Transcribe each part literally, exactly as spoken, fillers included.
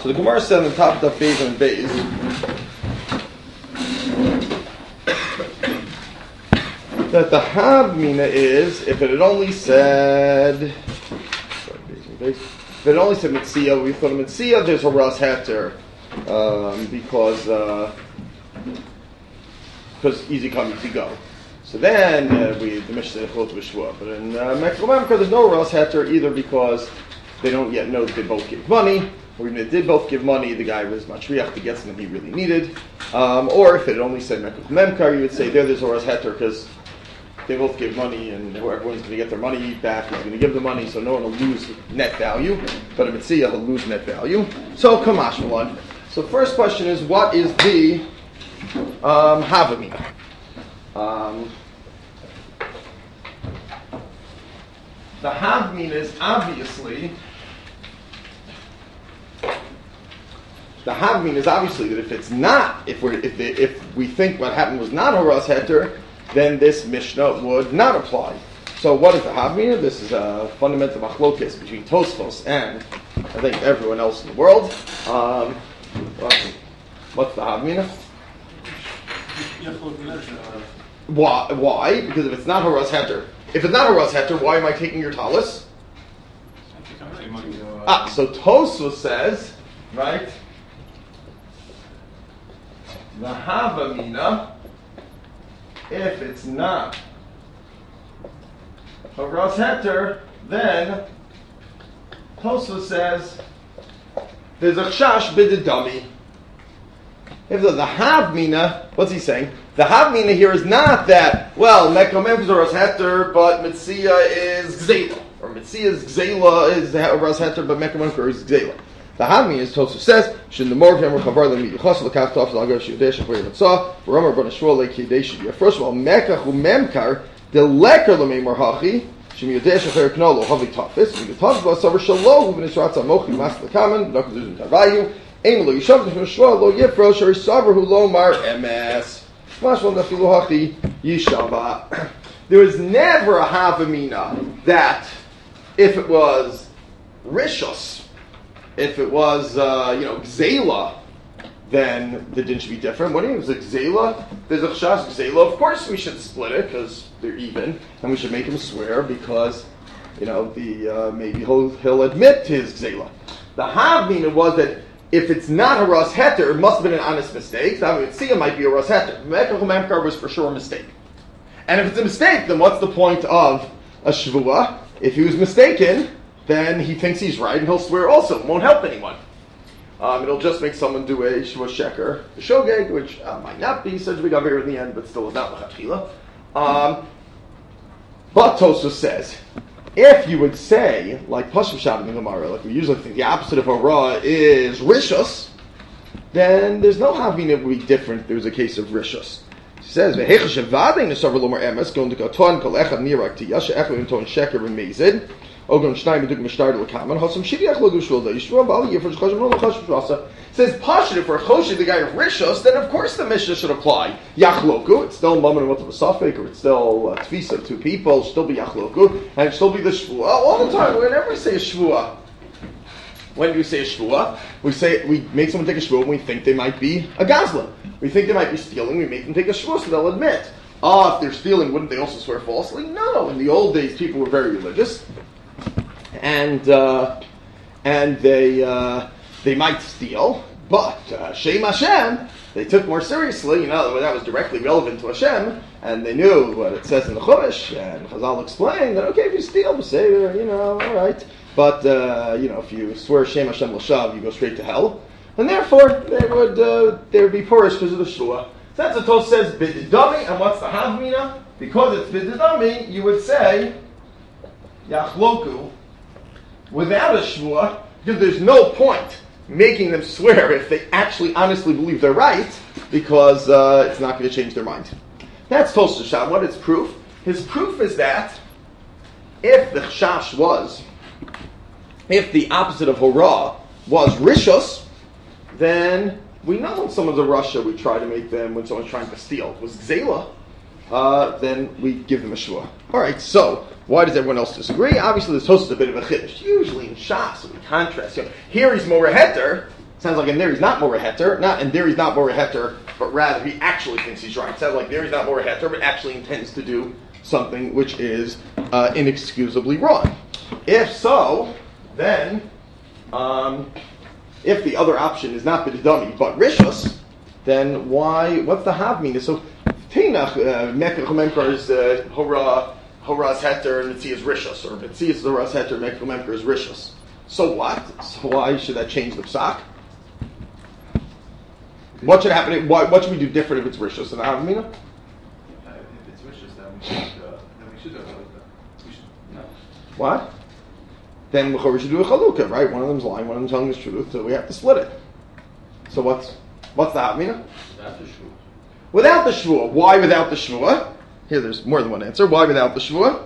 So the Gemara said on the top of the Beis and Beis that the Havmina is if it had only said sorry, Beis and Beis, if it had only said Mitzia, we thought of Mitzia, there's a Ras Heter um, because uh, because easy come, easy go. So then uh, we the Mishnah said Chot v'Shvua, but in uh, Mekach Memkar there's no Ras Heter either because they don't yet know that they both give money, or even if they did both give money, the guy was Matriach to get something he really needed. Um, or if it only said Mekach Memkar, you would say there there's a Ras Heter because they both give money and everyone's going to get their money back, he's going to give the money, so no one will lose net value. But if it's Mitzia, he'll lose net value. So, Kamash Malon. So first question is, what is the um, Havamina? Um, the Havmina is obviously the Havmina is obviously that if it's not, if we if the, if we think what happened was not a Ras Heter, then this Mishnah would not apply. So what is the Havmina? This is a fundamental machlokes between Tosfos and I think everyone else in the world. Um, what's, what's the Havmina? Why? Why? Because if it's not a Ras Heter, if it's not a Ras Heter, why am I taking your talis? Ah, so Tosfos says, right? The Havamina, if it's not a Ras Heter, then Tosfos says there's a chash b'didami. If the, the Havmina, what's he saying? The Havmina here is not that, well, Mekach Memkar is a Ras Heter, but Mitzia is Gzela. Or Mitzia is Gzela is a Ras Heter, but Mekach Memkar is Gzela. The Havmina is Tosfos says, Shin the Morv Hammer Chavar Lemid Yichas Lekach Tov Zalgav Shiudesh Chayim Mitzah V'Romer B'Nei Shmuel Lekidesh. First of all, Mekach uMemkar the Leker Lemei Marhachi Shem Yudesh Chayim Knolo Havi Tafis V'Getav V'Savar Shalohu V'Nisrat Zamochi Mas Lekamen V'Nok Zuzim Tavayu Ein Lo Yishav V'Shmuel Shmuel Lo Yifro Shari Savar Hu Lo Mar Emes Mashval Nafilu Hachi Yishava. There was never a Havamina that if it was Rishos, if it was, uh, you know, Gzela, then the din should be different. When it was a Gzela, there's a Chash Gzela. Of course we should split it because they're even, and we should make him swear because, you know, the uh, maybe he'll, he'll admit his Gzela. The Havmina was that if it's not a Ras Heter, it must have been an honest mistake. I mean, see, it might be a Ras Heter. Mekach Memkar was for sure a mistake. And if it's a mistake, then what's the point of a Shvuah? If he was mistaken, then he thinks he's right, and he'll swear also. It won't help anyone. Um, it'll just make someone do a shua sheker, a shogeg, which uh, might not be such a big aver in the end, but still is not l'chatchila. Um But Tosfos says, if you would say, like Pashim Shabbat in the Gemara, like we usually think the opposite of hara is rishus, then there's no having it would be different. There's a case of rishus. He says, "Ve'hecha shevadein nesavar lomar emes going to katon kol echad nirak tiyasha echad inton sheker v'mezid." Ogon Shnai Meduk Mishtar to Kaman, Hasam Shidiach Logushul, the Yishua Bali, Yifur Chashim Lo Chashim Rasa. Says Pasha for Choshi, the guy of Rishos, then of course the Mishnah should apply. Yachloku, it's still Mammon and Safik, or it's still uh, Tvisa, two people, still be Yachloku, and it still be the Shvua. All the time, whenever we say a Shvua, when do we say a Shvua? We say, we make someone take a Shvua when we think they might be a Gazlan. We think they might be stealing, we make them take a Shvua so they'll admit. Ah, if they're stealing, wouldn't they also swear falsely? No, in the old days people were very religious. And uh, and they uh, they might steal, but uh, Shem Hashem they took more seriously. You know that was directly relevant to Hashem, and they knew what it says in the Chumash. And Chazal explained that okay, if you steal, you say you know all right, but uh, you know if you swear Shem Hashem l'shav, you go straight to hell, and therefore they would uh, they would be porous because of the shua. So that's what Tosfos says bididami, and what's the havmina? Because it's bididami, you would say yachloku. Without a shvuah, because there's no point making them swear if they actually honestly believe they're right, because uh, it's not going to change their mind. That's Tosfos Sham. What is proof? His proof is that if the chash was, if the opposite of hora was rishos, then we know when someone's a rasha, we try to make them, when someone's trying to steal, it was gzela, uh, then we give them a shvuah. All right, so why does everyone else disagree? Obviously, this Tosfos is a bit of a chiddush. Usually in Shas, we contrast. You know, here he's more heter, Sounds like in there he's not more a heter, not in there he's not more a heter, but rather he actually thinks he's right. It sounds like there he's not more a heter, but actually intends to do something which is uh, inexcusably wrong. If so, then um, if the other option is not b'didami but rishus, then why? What's the hav mean? So Teinach Mekach Memkar is hora hora's heter and Mitzi is rishus, or Mitzi is hora's heter, Mekach Memkar is rishus. So what? So why should that change the psak? What should happen? What, what should we do different if it's rishus and avamina? Uh, if it's rishus, then we should. Uh, then we should do it. We should. No. What? Then we should do a chalukah, right? One of them's lying, one of them's telling the truth, so we have to split it. So what's what's the avamina? Without the shvuah. Without the shvuah. Why without the shvuah? Here, there's more than one answer. Why without the shvuah?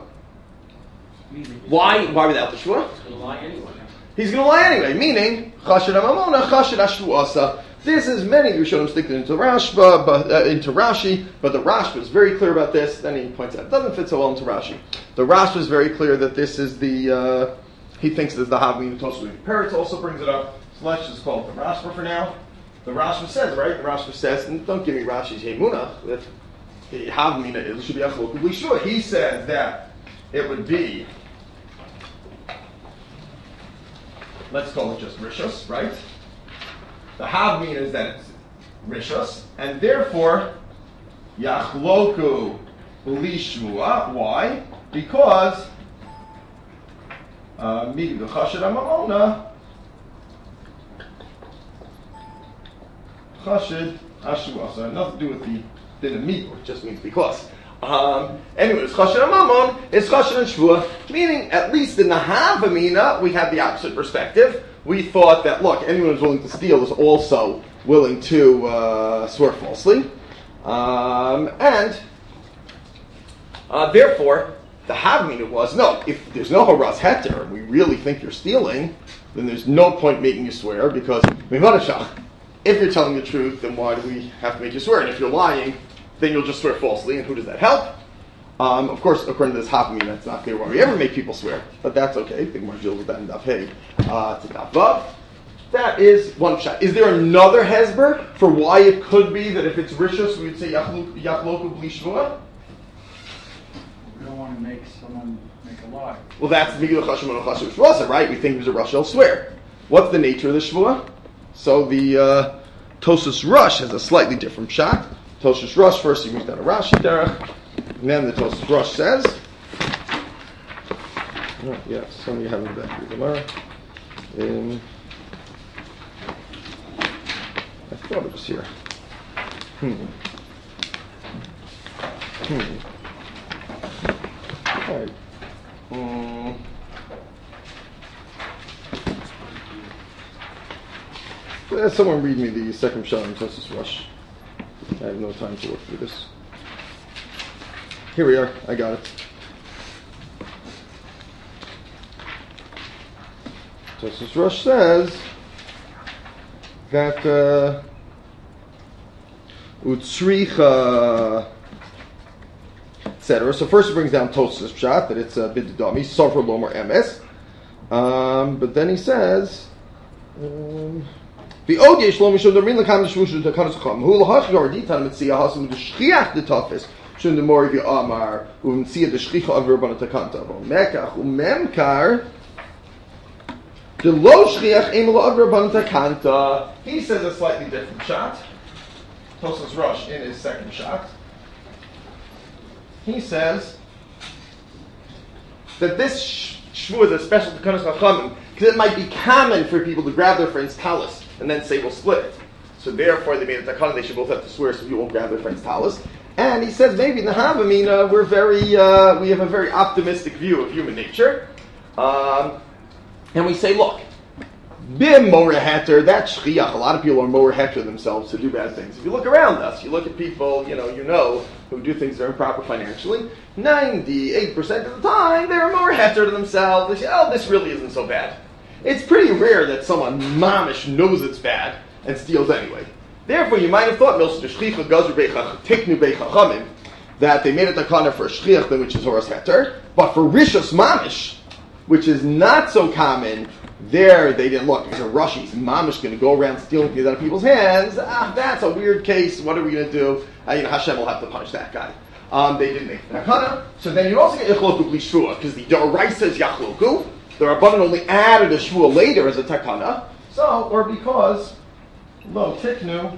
Why? Why without the shvuah? He's going to lie anyway. He's going to lie anyway. Meaning, chashid amamona, chashid ashvuasa. This is many Rishonim stick it into Rashba, but uh, into Rashi. But the Rashba is very clear about this. Then he points out it doesn't fit so well into Rashi. The Rashba is very clear that this is the. Uh, he thinks this is the Havmin Tosfos. Peretz also brings it up. So let's just call it the Rashba for now. The Rashba says, right? The Rashba says, and don't give me Rashi's Hemuna. That the Havmina it should be Achlok B'Lishua. He said that it would be. Let's call it just Rishus, right? The Havmin is that it's Rishus, and therefore Yachloku B'Lishua. Why? Because Midi the Chashid Amamona Chashid Ashua. So nothing to do with the din meat, it just means because. Um, anyway, it's Chashid Amamon, it's Chashid and Shvua, meaning at least in the Havamina we have the opposite perspective. We thought that, look, anyone who's willing to steal is also willing to uh, swear falsely. Um, and uh, therefore, the Havamina was, no, if there's no Haras Heter, and we really think you're stealing, then there's no point making you swear, because if you're telling the truth, then why do we have to make you swear? And if you're lying, then you'll just swear falsely, and who does that help? Um, of course, according to this Havamina, that's not clear why we ever make people swear, but that's okay. I think more deals with that in Daf Hey uh, to Daf Vav. That is one shot. Is there another hesber for why it could be that if it's rishus, we would say Yachloku B'Li Shvua? We don't want to make someone make a lie. Well, that's Migdal Chashim and Chashim Shvuasa, right? We think there's a rush, he'll swear. What's the nature of the Shvua? So the uh, Tosas Rush has a slightly different shot. Tosas Rush, first he brings down a Rashi Derech, and then the Tosas Rush says, oh, yeah, some of you have in the back of the Gemara. Um, I thought it was here. Hmm. Hmm. All right. Um, let someone read me the second shot in Tosas Rush. I have no time to look through this. Here we are. I got it. Tosas Rush says that uh, utzricha, et cetera. So first he brings down Tosas Pshat that it's a bididami, sofra lomar emes. Um, but then he says. Um, the Odiesh lo mishum dermin lekam shvushu to kanas chum. Hu lahach garditan mitzia hasum de shchiach de tafis shun de mori v'amar u'mitzia de shchicha aver bana takanta. Mekach u'memkar de lo shchiach em lo aver bana takanta. He says a slightly different shot. Tosas Rush in his second shot. He says that this shvu is a special to kanas chachamim because it might be common for people to grab their friend's talus and then say we'll split it. So therefore they made a takana, they should both have to swear so you won't grab their friend's talus. And he says maybe in the Havamina we're very, uh, we have a very optimistic view of human nature. Um, and we say, look, bim more heter, that shchiach, a lot of people are more heter themselves to do bad things. If you look around us, you look at people, you know, you know, who do things that are improper financially, ninety-eight percent of the time they're more heter to themselves. They say, oh, this really isn't so bad. It's pretty rare that someone mamish knows it's bad and steals anyway. Therefore, you might have thought that they made it takana for shchiach, which is horas heter, but for rishus mamish, which is not so common, there they didn't look because Rashi's mamish going to go around stealing things out of people's hands. Ah, that's a weird case. What are we going to do? Uh, you know, Hashem will have to punish that guy. Um, they didn't make the takana. So then you also get ichloku bli shvua because the Doraisa is yachloku. The Rabbanan only added a shvua later as a takana. So, or because lo tiknu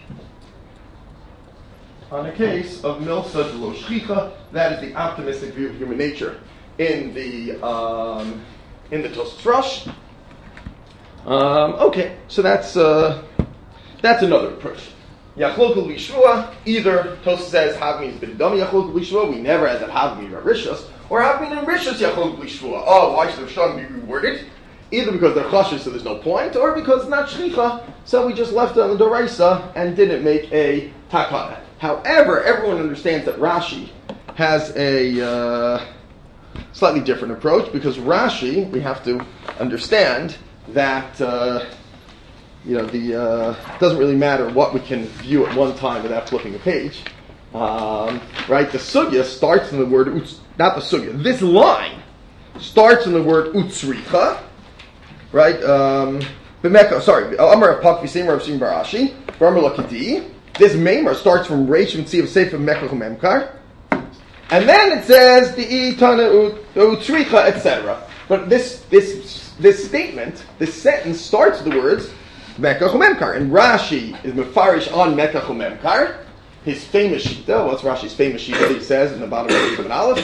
on a case of milsa de lo shchicha, that is the optimistic view of human nature in the um, in the Tosfos Rosh. Um, okay, so that's uh, that's another approach. Yachlokul b'shvua, either Tosfos says Hav means b'dami yachlokul b'shvua, we never add that Hav means rishus, or Hav means rishus yachlokul b'shvua. Oh, why should the Shon be reworded? Either because they're chashish, so there's no point, or because it's not shlicha, so we just left it on the doraisa and didn't make a takana. However, everyone understands that Rashi has a uh, slightly different approach, because Rashi, we have to understand that uh, you know the uh, doesn't really matter what we can view at one time without flipping a page, um, right? The sugya starts in the word uts, not the sugya. This line starts in the word utsricha, right? Um, B'meka, sorry, Amar Pak V'Seim Rav Shimon Barashi, V'Amar Lakidi. This Meimer starts from Reish and Tziv Sefer Mekach Memkar. And then it says the itana utricha, et cetera. But this this this statement, this sentence starts with the words Mekach Memkar, and Rashi is mefarish on Mekach Memkar. His famous shita. What's Rashi's famous shita that he says in the bottom of the Aleph?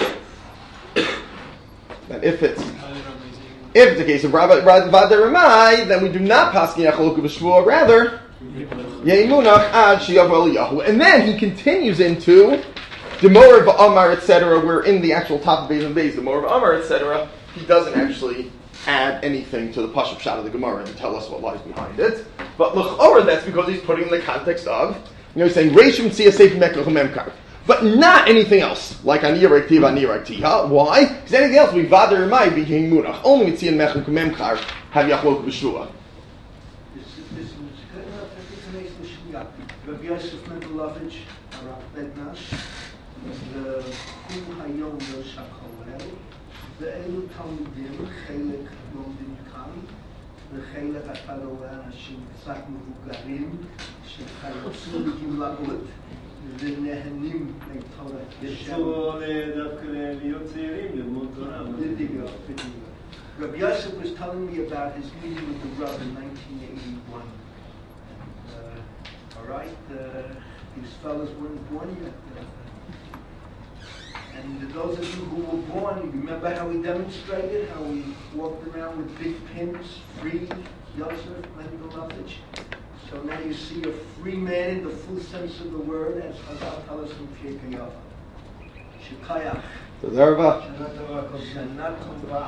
That if it's if it's the case of Rabbi Vada Ramai, then we do not paskin yachloku b'shvua, rather Yemunach ad shiyav Yahu, and then he continues into Demor v'Amar, et cetera. We're in the actual top of Beis and Beis, Demor v'Amar, et cetera. He doesn't actually add anything to the Pashup Shot of the Gemara to tell us what lies behind it. But l'chora, that's because he's putting in the context of, you know, he's saying Reishim Tzia Seif Mekach Memkar, but not anything else like Aniyah Rektiv Aniyah Rektiv. Why? Because anything else we Vader Mai be Yemunach. Only Tzia Mekach Memkar have Yachlok B'Shua. Rabbi Yosef Mendelovich, Rav Bednash, the Hu Hayom Shakoel, the Elu Talmudim, Chelek Lomdim Kan, the Chelek Ataroa Nashim Tzak Mugarim, Shechayotsu Gimlagot, the Nehanim Torah. Rabbi Yosef was telling me about his meeting with the Rav in nineteen eighty-one. All right, uh, these fellas weren't born yet. Uh, and those of you who were born, you remember how we demonstrated, how we walked around with big pins, free, Yosef Mendelovich. So now you see a free man in the full sense of the word, as Chazal tells us from Pirkei Shekayach. Shana Tova.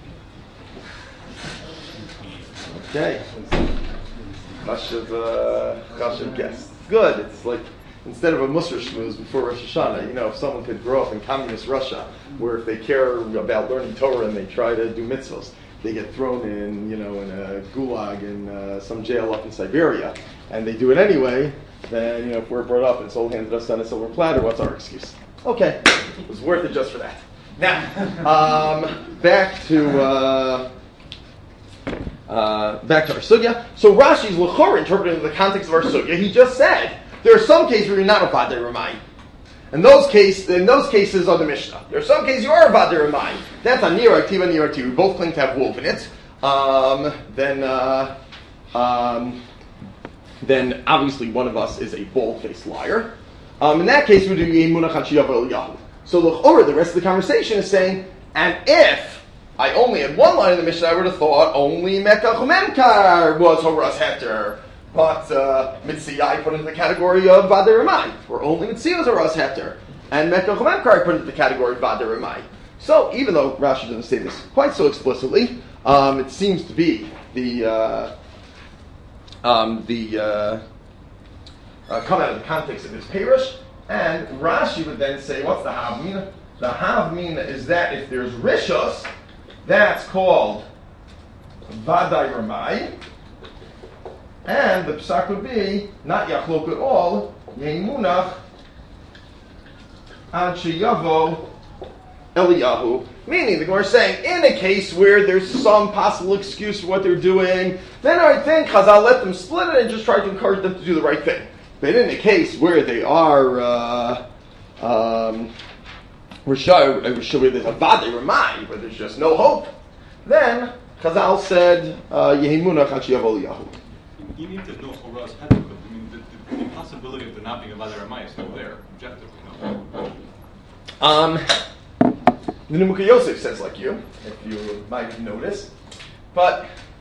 Okay. Chashav, uh, Chashav guest. Good. It's like, instead of a Musar shmooze before Rosh Hashanah, you know, if someone could grow up in communist Russia, where if they care about learning Torah and they try to do mitzvahs, they get thrown in, you know, in a gulag in uh, some jail up in Siberia, and they do it anyway, then, you know, if we're brought up and soul handed us on a silver platter, what's our excuse? Okay. It was worth it just for that. Now, um, back to... Uh, Uh, back to our sugya. So Rashi's l'chor interpreting the context of our sugya. He just said there are some cases where you're not a vader Ramai. And those case, in those cases are the Mishnah. There are some cases you are a vader Ramai. That's a nir aktiva nir aktiva. We both claim to have wolf in it. Um, then, uh, um, then obviously one of us is a bald-faced liar. Um, in that case, we do yemunach hachiyav el yahu. So l'chor, the rest of the conversation is saying, and if I only had one line in the Mishnah, I would have thought only Mekach Memkar was Horas Heter. But uh, Mitzvah I put into the category of Vader Ramai. Or only Mitzvah was Horas Heter. And Mekach Memkar I put into the category of Vader Ramai. So even though Rashi doesn't say this quite so explicitly, um, it seems to be the uh, um, the uh, uh, come out of the context of his Perush. And Rashi would then say, what's the Havmina? The Havmina is that if there's Rishos, that's called Vadai Ramai. And the psak would be not Yachlok at all, Yemunach Ad Sheyavo Eliyahu. Meaning, the Gemara is saying, in a case where there's some possible excuse for what they're doing, then I think Chazal let them split it and just try to encourage them to do the right thing. But in a case where they are, uh, um, where there's a Vadei Ramai, where there's just no hope, then Chazal said, Yehimunach ad sheyavo Eliyahu. Even if there's no Horaz Heter, I mean, the, the, the possibility of there not being a Vadei Ramai is still there, objectively. No? Um, the Nimukei Yosef says like you, if you might have noticed, but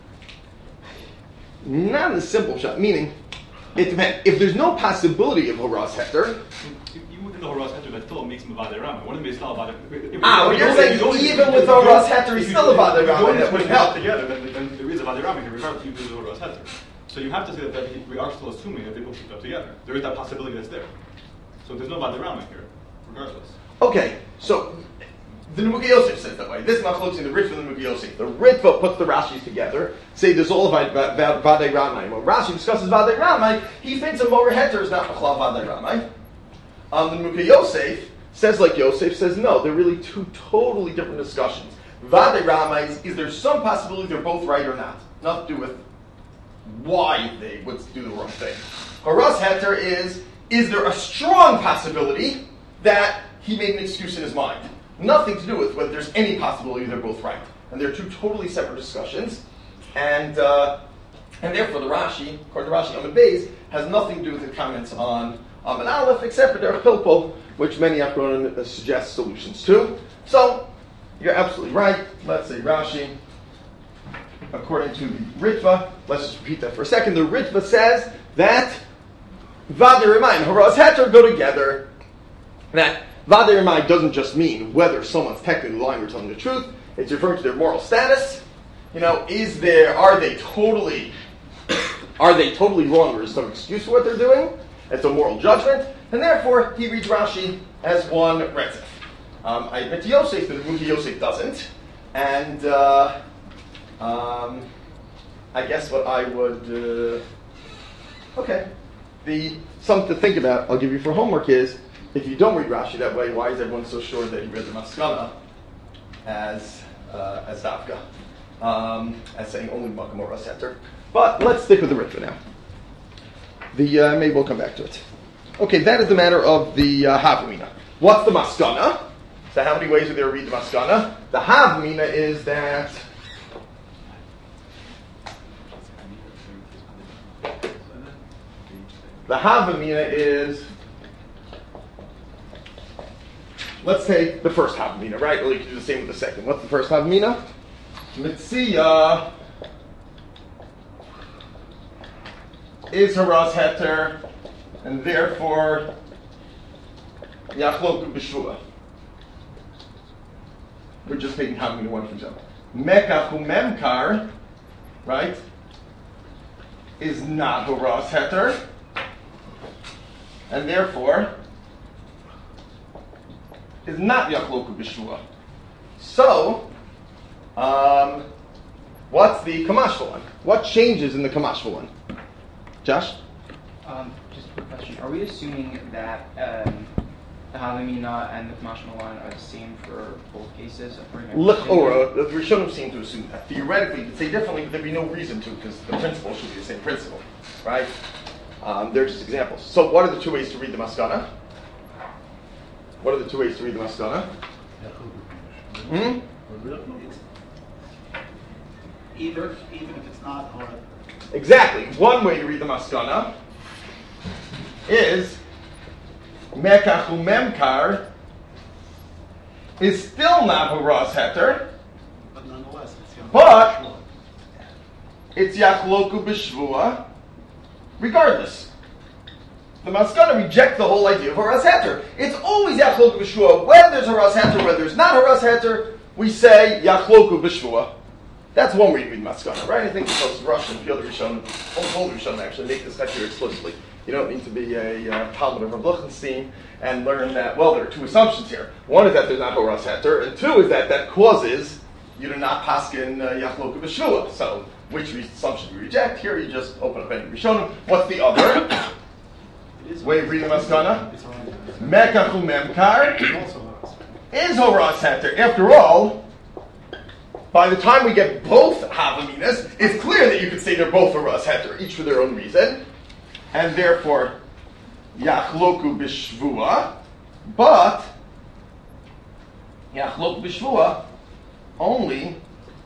not in a simple shot. Meaning, it depends. If there's no possibility of Horaz Heter, Even within the Horaz Heter, that still makes him a Vadei Ramai. One of them is still a Vadei. Ah, what you're saying, even with Horaz Heter, he's still a Vadei Ramai. That wouldn't help. Together, then, then there is a Vadei Ramai here, regardless if you do the Horaz Heter. So you have to say that, that we are still assuming that they both keep up together. There is that possibility that's there. So there's no Vadei Ramai here, regardless. Okay, so the Nimukei Yosef says that way. This machlokes in the Ritva and the Nimukei Yosef. The Ritva puts the Rashis together, say there's all of Vadei Ramai. When Rashi discusses Vadei Ramai, he thinks a Morer Heter is not Machlal Vadei Ramai. Um, the Nimukei Yosef says like Yosef, says no, they're really two totally different discussions. Vadei Ramai is, is there some possibility they're both right or not? Nothing to do with why they would do the wrong thing. Horaz Heter is, is there a strong possibility that he made an excuse in his mind? Nothing to do with whether there's any possibility they're both right. And they're two totally separate discussions. And uh, and therefore the Rashi, according to Rashi, Amud Beis, has nothing to do with the comments on um, an Aleph, except for their Chilpul, which many Achronim uh, suggest solutions to. So, you're absolutely right. Let's say Rashi, according to the Ritva, let's just repeat that for a second. The Ritva says that Vadei Ramai and Horaz Heter go together. That Vadei Ramai doesn't just mean whether someone's technically lying or telling the truth. It's referring to their moral status. You know, is there, are they totally, are they totally wrong or is some excuse for what they're doing? It's a moral judgment. And therefore, he reads Rashi as one Retzef. Um, I admit to Yosef, but Nimukei Yosef doesn't. And, uh, um, I guess what I would, uh, okay. The, something to think about, I'll give you for homework is, if you don't read Rashi that way, why is everyone so sure that he read the Maskana as uh, as Dafka, um, as saying only Makam or Horaz Heter? But let's stick with the Ritva now. The uh, maybe we'll come back to it. Okay, that is the matter of the uh, Havamina. What's the Maskana? So how many ways are there to read the Maskana? The Havamina is that the Havamina is. Let's take the first Havamina, right? Well, you can do the same with the second. What's the first Havamina? Mitzia is Horaz Heter, and therefore Yachloku B'Shvua. We're just taking Havamina one for example. Mekach Memkar, right, is not Horaz Heter, and therefore is not Yachloku B'Shvua. So, um, what's the Kamashva one? What changes in the Kamashva one? Josh? Um, just a quick question. Are we assuming that um, the Havamina and the Kamashva one are the same for both cases? L'chora, the Rishonim seem to assume that. Theoretically, you could say differently, but there'd be no reason to, because the principle should be the same principle, right? Um, they're just examples. So what are the two ways to read the Maskana? What are the two ways to read the Maskana? Hmm? Either, even if it's not hard. Exactly. One way to read the Maskana is Mekach Memkar is still not Horaz Heter, But nonetheless, it's Yom But- Shmuel. it's Yachloku B'Shvua, regardless. The Maskana rejects the whole idea of Horaz Heter. It's always Yachloku B'Shvua. Whether there's Horaz Heter, whether there's not Horaz Heter, we say Yachloku B'Shvua. That's one way to read Maskana, right? I think most Russian, the other Rishonim, all the Rishonim actually make this criteria explicitly. You don't need to be a uh, Talmud of Rav Lichtenstein and learn that, well, there are two assumptions here. One is that there's not Horaz Heter, and two is that that causes you to not paskin uh, Yachloku B'Shvua. So, which assumption do you reject? Here you just open up any Rishonim. What's the other way of reading Maskana? Mekachu Memkar is Horas Heter. After all, by the time we get both Havaminas, it's clear that you could say they're both Horas Heter, each for their own reason, and therefore Yachloku B'Shvua, but Yachloku B'Shvua only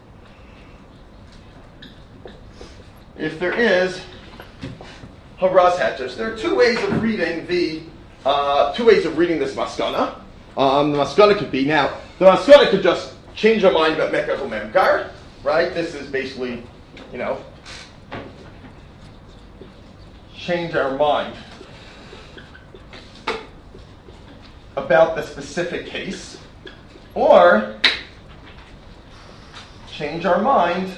if there is Horas Heter. So there are two ways of reading the uh, two ways of reading this maskana. Um, the maskana could be now. The maskana could just change our mind about Mekach Memkar, right? This is basically, you know, change our mind about the specific case, or change our mind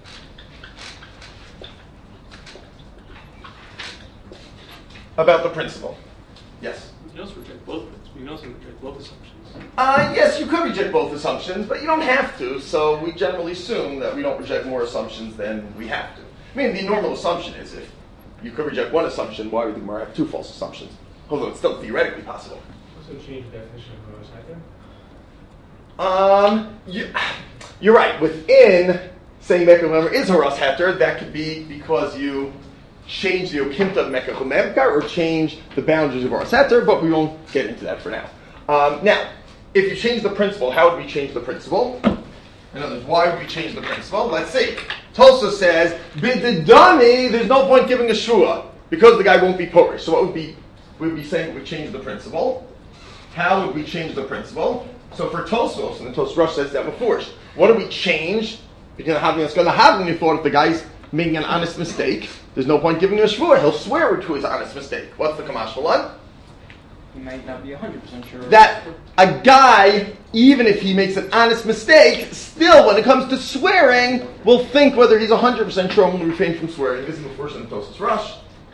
about the principle. Yes? We can also reject both. We can also reject both assumptions. Uh, yes, you could reject both assumptions, but you don't have to, so we generally assume that we don't reject more assumptions than we have to. I mean, the normal assumption is if you could reject one assumption, why would the Gemara have two false assumptions? Although it's still theoretically possible. Also change the definition of Horas Heter? Um, you, you're right. Within saying Mekach Memkar is Horas Heter, that could be because you change the Okimta of Mekach Memkar or change the boundaries of Horas Heter, but we won't get into that for now. Um, now, if you change the principle, how would we change the principle? In other words, why would we change the principle? Let's see. Tulsa says, Bididani, there's no point giving a shua because the guy won't be Polish. So what would be, we would be saying we change the principle? How would we change the principle? So for Tosfos, and the Tosfos says that before, what do we change? Because having it's going to happen, you thought if the guy's making an honest mistake, there's no point giving him a shvur. He'll swear to his honest mistake. What's the Kamash Malan? He might not be one hundred percent sure. That a guy, even if he makes an honest mistake, still, when it comes to swearing, will think whether he's one hundred percent sure and will refrain from swearing. This is the first in Tosfos Rush.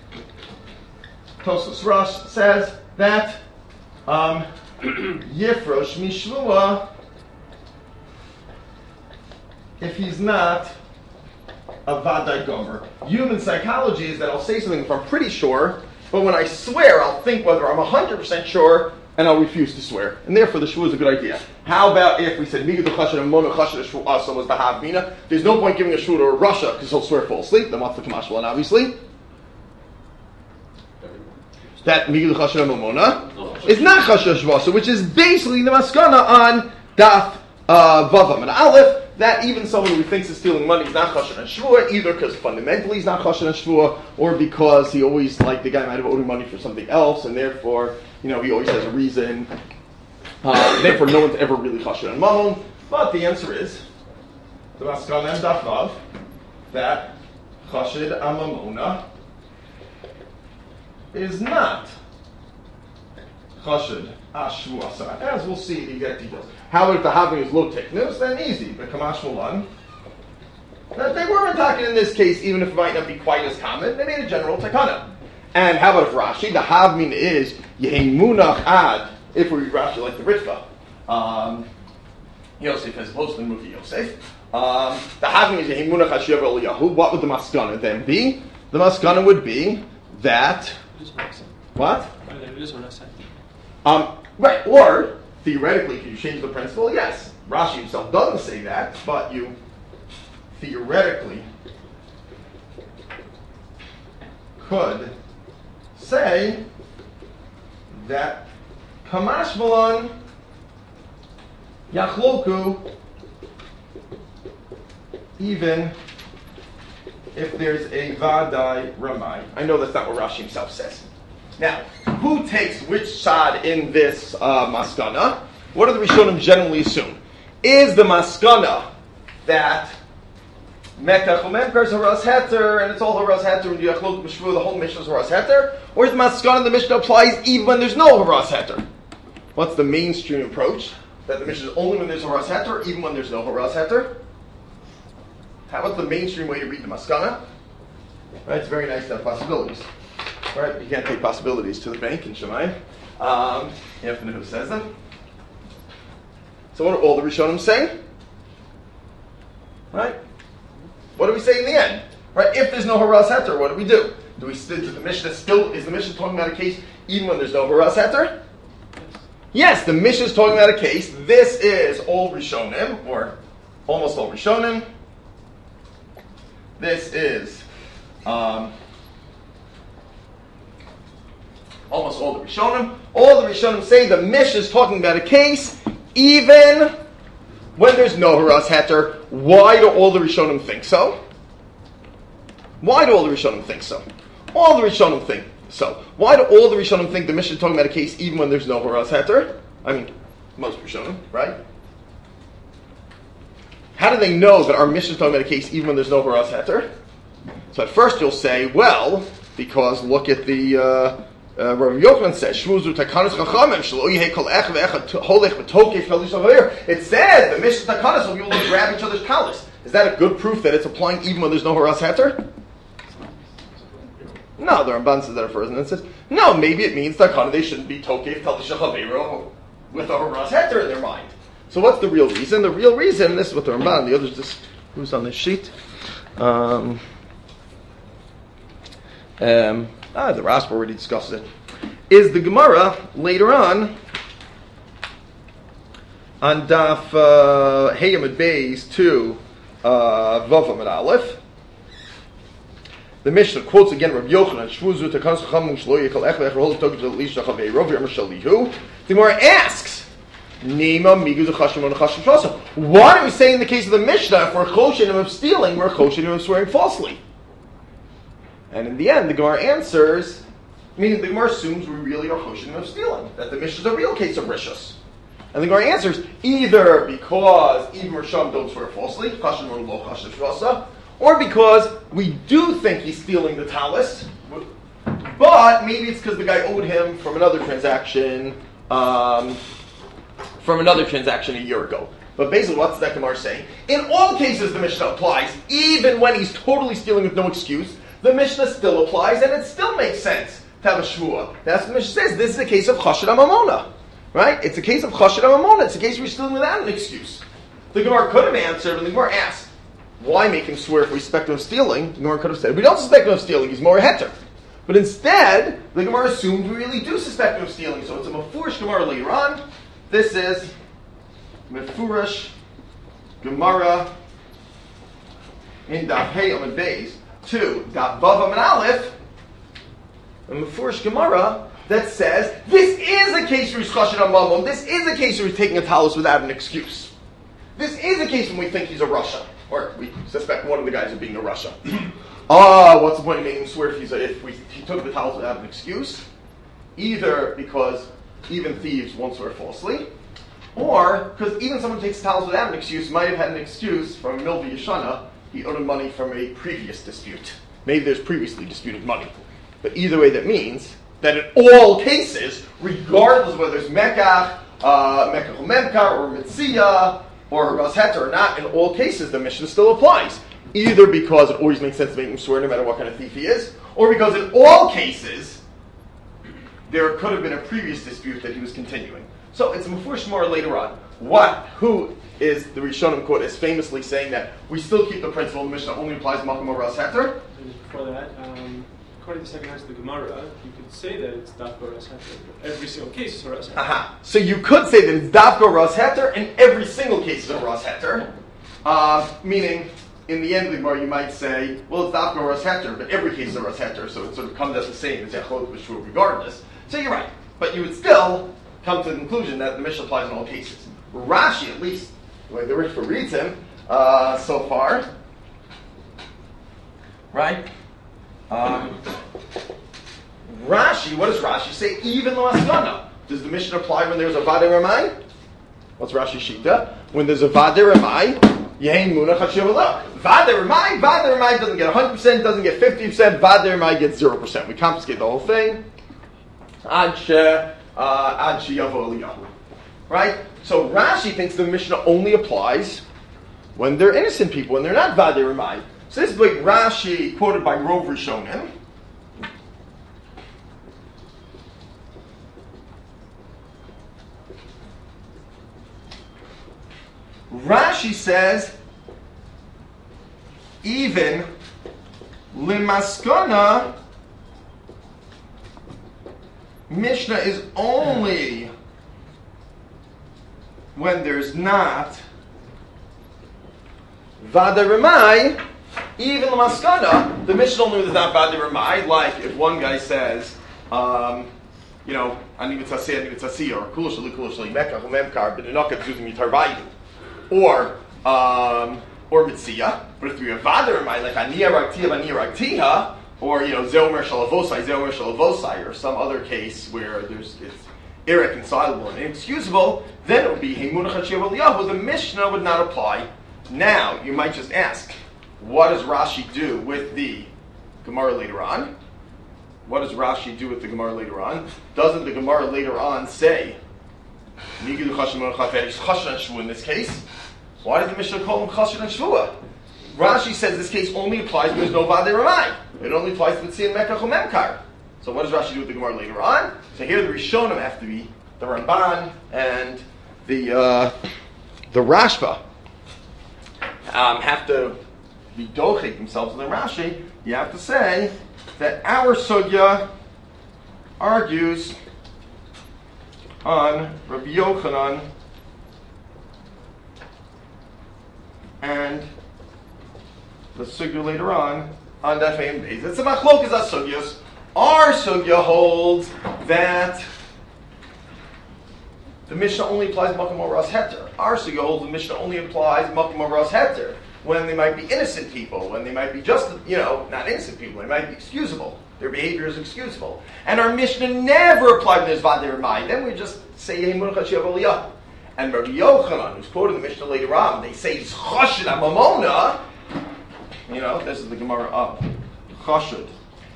Tosfos Rush says that um, Yifrosh Mishvua, if he's not a Vadai Gomer. Human psychology is that I'll say something if I'm pretty sure, but when I swear, I'll think whether I'm one hundred percent sure, and I'll refuse to swear. And therefore, the shvua is a good idea. How about if we said, Migu the chashed and mono chashed shvu asa was the havmina? There's no point giving a shvua to a Russia, because he'll swear falsely. Then what's the Kamash Malan, obviously? That Migu the chashed and momona is not chashed shvu, which is basically the maskana on Daf uh, Vavam and Aleph, that even someone who thinks is stealing money is not chashed and shvua, either because fundamentally he's not chashed and shvua, or because he always, like, the guy might have owed him money for something else, and therefore, you know, he always has a reason. Uh, therefore, no one's ever really chashed and mamon. But the answer is, the maskana and Daf Vav, that chashed and mamona is not chashed ashvuasa. As we'll see the exact details. How if the having is low thickness, then easy. But Kamash Malan, that they weren't talking in this case, even if it might not be quite as common, they made a general takana. And how about if Rashi, the havmin is yehemunach ad, if we read Rashi like the Ritva, um, Yosef as opposed to the Muki Yosef. Um, the havmin is yehemunach ad shiva Eliyahu. What would the maskana then be? The maskana would be that. What? Um, right, or theoretically, can you change the principle? Yes. Rashi himself doesn't say that, but you theoretically could say that Kamash Malan Yachloku, even if there's a Vadai Ramai. I know that's not what Rashi himself says. Now, who takes which side in this uh, maskana? What do the Rishonim generally assume? Is the maskana that Mekach Memkar is Horas Heter, and it's all Horas Heter, and Yachlok B'Shvu, the whole Mishnah is Horas Heter? Or is the maskana the Mishnah applies even when there's no Horas Heter? What's the mainstream approach? That the Mishnah is only when there's Horas Heter, even when there's no Horas Heter? How, what's the mainstream way to read the maskana? Right, it's very nice to have possibilities. Right, you can't take possibilities to the bank in Shemayim. Um, you have to know who says them. So what do all the Rishonim say? Right? What do we say in the end? Right? If there's no Horas Heter, what do we do? Do we still, do the Mishnah still, is the Mishnah talking about a case even when there's no Horas Heter? yes, the Mishnah is talking about a case. This is all Rishonim, or almost all Rishonim. This is um, almost all the Rishonim. All the Rishonim say the Mishnah is talking about a case, even when there's no Haras Heter. Why do all the Rishonim think so? Why do all the Rishonim think so? All the Rishonim think so. Why do all the Rishonim think the Mishnah is talking about a case even when there's no Haras Heter? I mean, most Rishonim, right? How do they know that our Mishnah is talking about a case even when there's no Haras Heter? So at first you'll say, well, because look at the, uh, uh, Rav Yochanan says, Shmuzu Takanas Chachamim, Shlo Yehei Kol Ech Ve'echad Holech B'Tokef Kol Yisrael. It says the Mishnah Takanas will be able to grab each other's kalis. Is that a good proof that it's applying even when there's no Haras Heter? No, the Ramban says that at first, and then says, no, maybe it means Takana they shouldn't be Tokef Kol Yisrael with a Haras Heter in their mind. So what's the real reason? The real reason, this is what the Ramban, the others just, who's on this sheet? Um, um, ah, the Raspa already discussed it. Is the Gemara later on, on Daf Heyam at Beis to Vavam at Aleph, the Mishnah quotes again Rabbi Yochanan, Shvuzu Takanas Chachamim Shlo Yechal Ech Ve'ech V'Hol Tokef L'Ish Chaveiro V'Yamar Shalihu. The Gemara asks, Nima Migu Zechashim and Chashim Shasa. Why do we say in the case of the Mishnah, if we're choshenim of stealing, we're choshenim of swearing falsely? And in the end, the Gemara answers, meaning the Gemara assumes we really are choshenim of stealing, that the Mishnah is a real case of rishus. And the Gemara answers, either because even Risham don't swear falsely, Chashim or Lo Chashim Shasa, or because we do think he's stealing the talis, but maybe it's because the guy owed him from another transaction, um, from another transaction a year ago. But basically, what's that Gemara saying? In all cases, the Mishnah applies, even when he's totally stealing with no excuse. The Mishnah still applies, and it still makes sense to have a shmua. That's what the Mishnah says. This is a case of chashad amamona, right? It's a case of chashad amamona. It's a case where he's stealing without an excuse. The Gemara could have answered, and the Gemara asked, why make him swear if we suspect him of stealing? The Gemara could have said, we don't suspect him of stealing. He's more a heter. But instead, the Gemara assumed we really do suspect him of stealing. So it's a mafurish Gemara later on. This is Mefurish Gemara in Daf Hey Amud Beis to Daf Vav Amud Aleph, a Mefurish Gemara that says this is a case where he's chashed on mamon. This is a case where he's taking a talus without an excuse. This is a case when we think he's a Russia, or we suspect one of the guys of being a Russia. Ah, what's the point of making him swear if he's a, if we, he took the talus without an excuse? Either because even thieves won't swear falsely, or because even someone who takes talus without an excuse might have had an excuse from Milva Yeshana. He owed him money from a previous dispute. Maybe there's previously disputed money. But either way, that means that in all cases, regardless of whether it's Mekach, uh, Mekach Memkar, or Mitzia, or Ras Heter or not, in all cases, the Mishnah still applies. Either because it always makes sense to make him swear no matter what kind of thief he is, or because in all cases, there could have been a previous dispute that he was continuing. So it's Mefurish more later on. What, who is the Rishonim quote as famously saying that we still keep the principle the Mishnah only applies Makom or Ras Heter? Before that, um, according to the second half of the Gemara, you could say that it's Dafka Ras Heter. Every single case is a Ras Heter. Aha. So you could say that it's Dafka Ras Heter, and every single case is a Ras Heter. Uh, meaning, in the end of the Gemara, you might say, well, it's Dafka Ras Heter, but every case is a Ras Heter, so it sort of comes out the same as Echot B'Shur regardless. So you're right. But you would still come to the conclusion that the Mishnah applies in all cases. Rashi, at least, the way the Rishva reads him uh, so far, right? Um, Rashi, what does Rashi say? Even L'Askana. Does the Mishnah apply when there's a Vadei Ramai? What's Rashi Shita? When there's a Vadei Ramai, Yein Munach HaShivalach. Vadei Ramai, Vadei Ramai doesn't get one hundred percent, doesn't get fifty percent, Vadei Ramai gets zero percent. We confiscate the whole thing. Ad she, uh, Ad she yavo Eliyahu. Right? So Rashi thinks the Mishnah only applies when they're innocent people, when they're not Vadei Ramai. So this is like Rashi quoted by Rov Rishonim. Rashi says, even Limaskana, Mishnah is only when there's not Vada Ramai, even the Maskana, the Mishnah only there's not Vada Ramai, like if one guy says, um, you know, Ani Mitzasi, Ani Mitzasi, or Kulish Ali Kulish Ali Mekach, Memkar, but Enokat Zuzim Yitarvayidim, or um, or Mitzia, but if you have Vada Ramai, like Aniya Raktiya, Aniya Raktiha, or you know, Zeomer Shalavosai, Zeomer Shalavosai, or some other case where there's it's irreconcilable and inexcusable, then it would be Heimunach HaShiv Eliyahu. The Mishnah would not apply. Now, you might just ask, what does Rashi do with the Gemara later on? What does Rashi do with the Gemara later on? Doesn't the Gemara later on say, in this case? Why does the Mishnah call him Chashan and Shvua? Rashi says this case only applies when there's no Vadei Ramai. It only applies to Mitzia and Mekach or Memkar. So what does Rashi do with the Gemara later on? So here the Rishonim have to be the Ramban and the uh, the Rashba um, have to be dochik themselves in the Rashi. You have to say that our sugya argues on Rabbi Yochanan and the sugya later on on that same base. It's a machlokas as-sugyas. Our sugya holds that the Mishnah only applies Makom Ras Heter. Our sugya holds the Mishnah only applies Makom Ras Heter when they might be innocent people, when they might be just, you know, not innocent people, they might be excusable. Their behavior is excusable. And our Mishnah never applied when there's Vadei Ramai. Then we just say Heimunach HaShiv Eliyahu. And Rabbi Yochanan, who's quoted in the Mishnah later on, they say he's Chashud HaMamona. You know, this is the Gemara of Chashud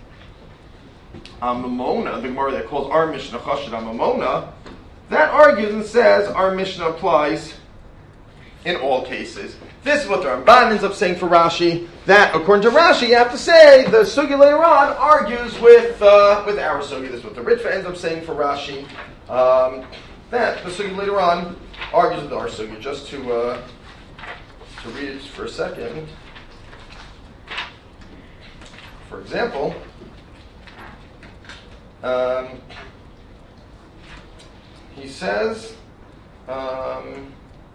HaMamona, the Gemara that calls our Mishnah Chashud HaMamona. That argues and says our Mishnah applies in all cases. This is what the Ramban ends up saying for Rashi. That, according to Rashi, you have to say the sugya later on argues with uh, with our sugya. This is what the Ritva ends up saying for Rashi. Um, that the sugya later on argues with our sugya. Just to uh, to read it for a second. For example, um, he says. Um,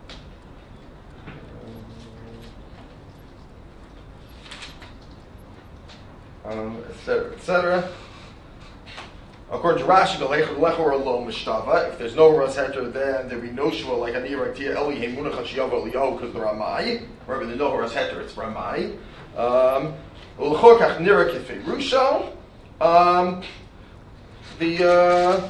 Um, et cetera, et cetera. According to Rashi, the lechor lo mishtava. If there's no ras heter, then there be no shua like ani raktia eli heimunach hashiyav eliyahu because the ramai. Remember, there's no ras heter; it's ramai. Um, ulchor kach nira kifei rusho. Um, the uh,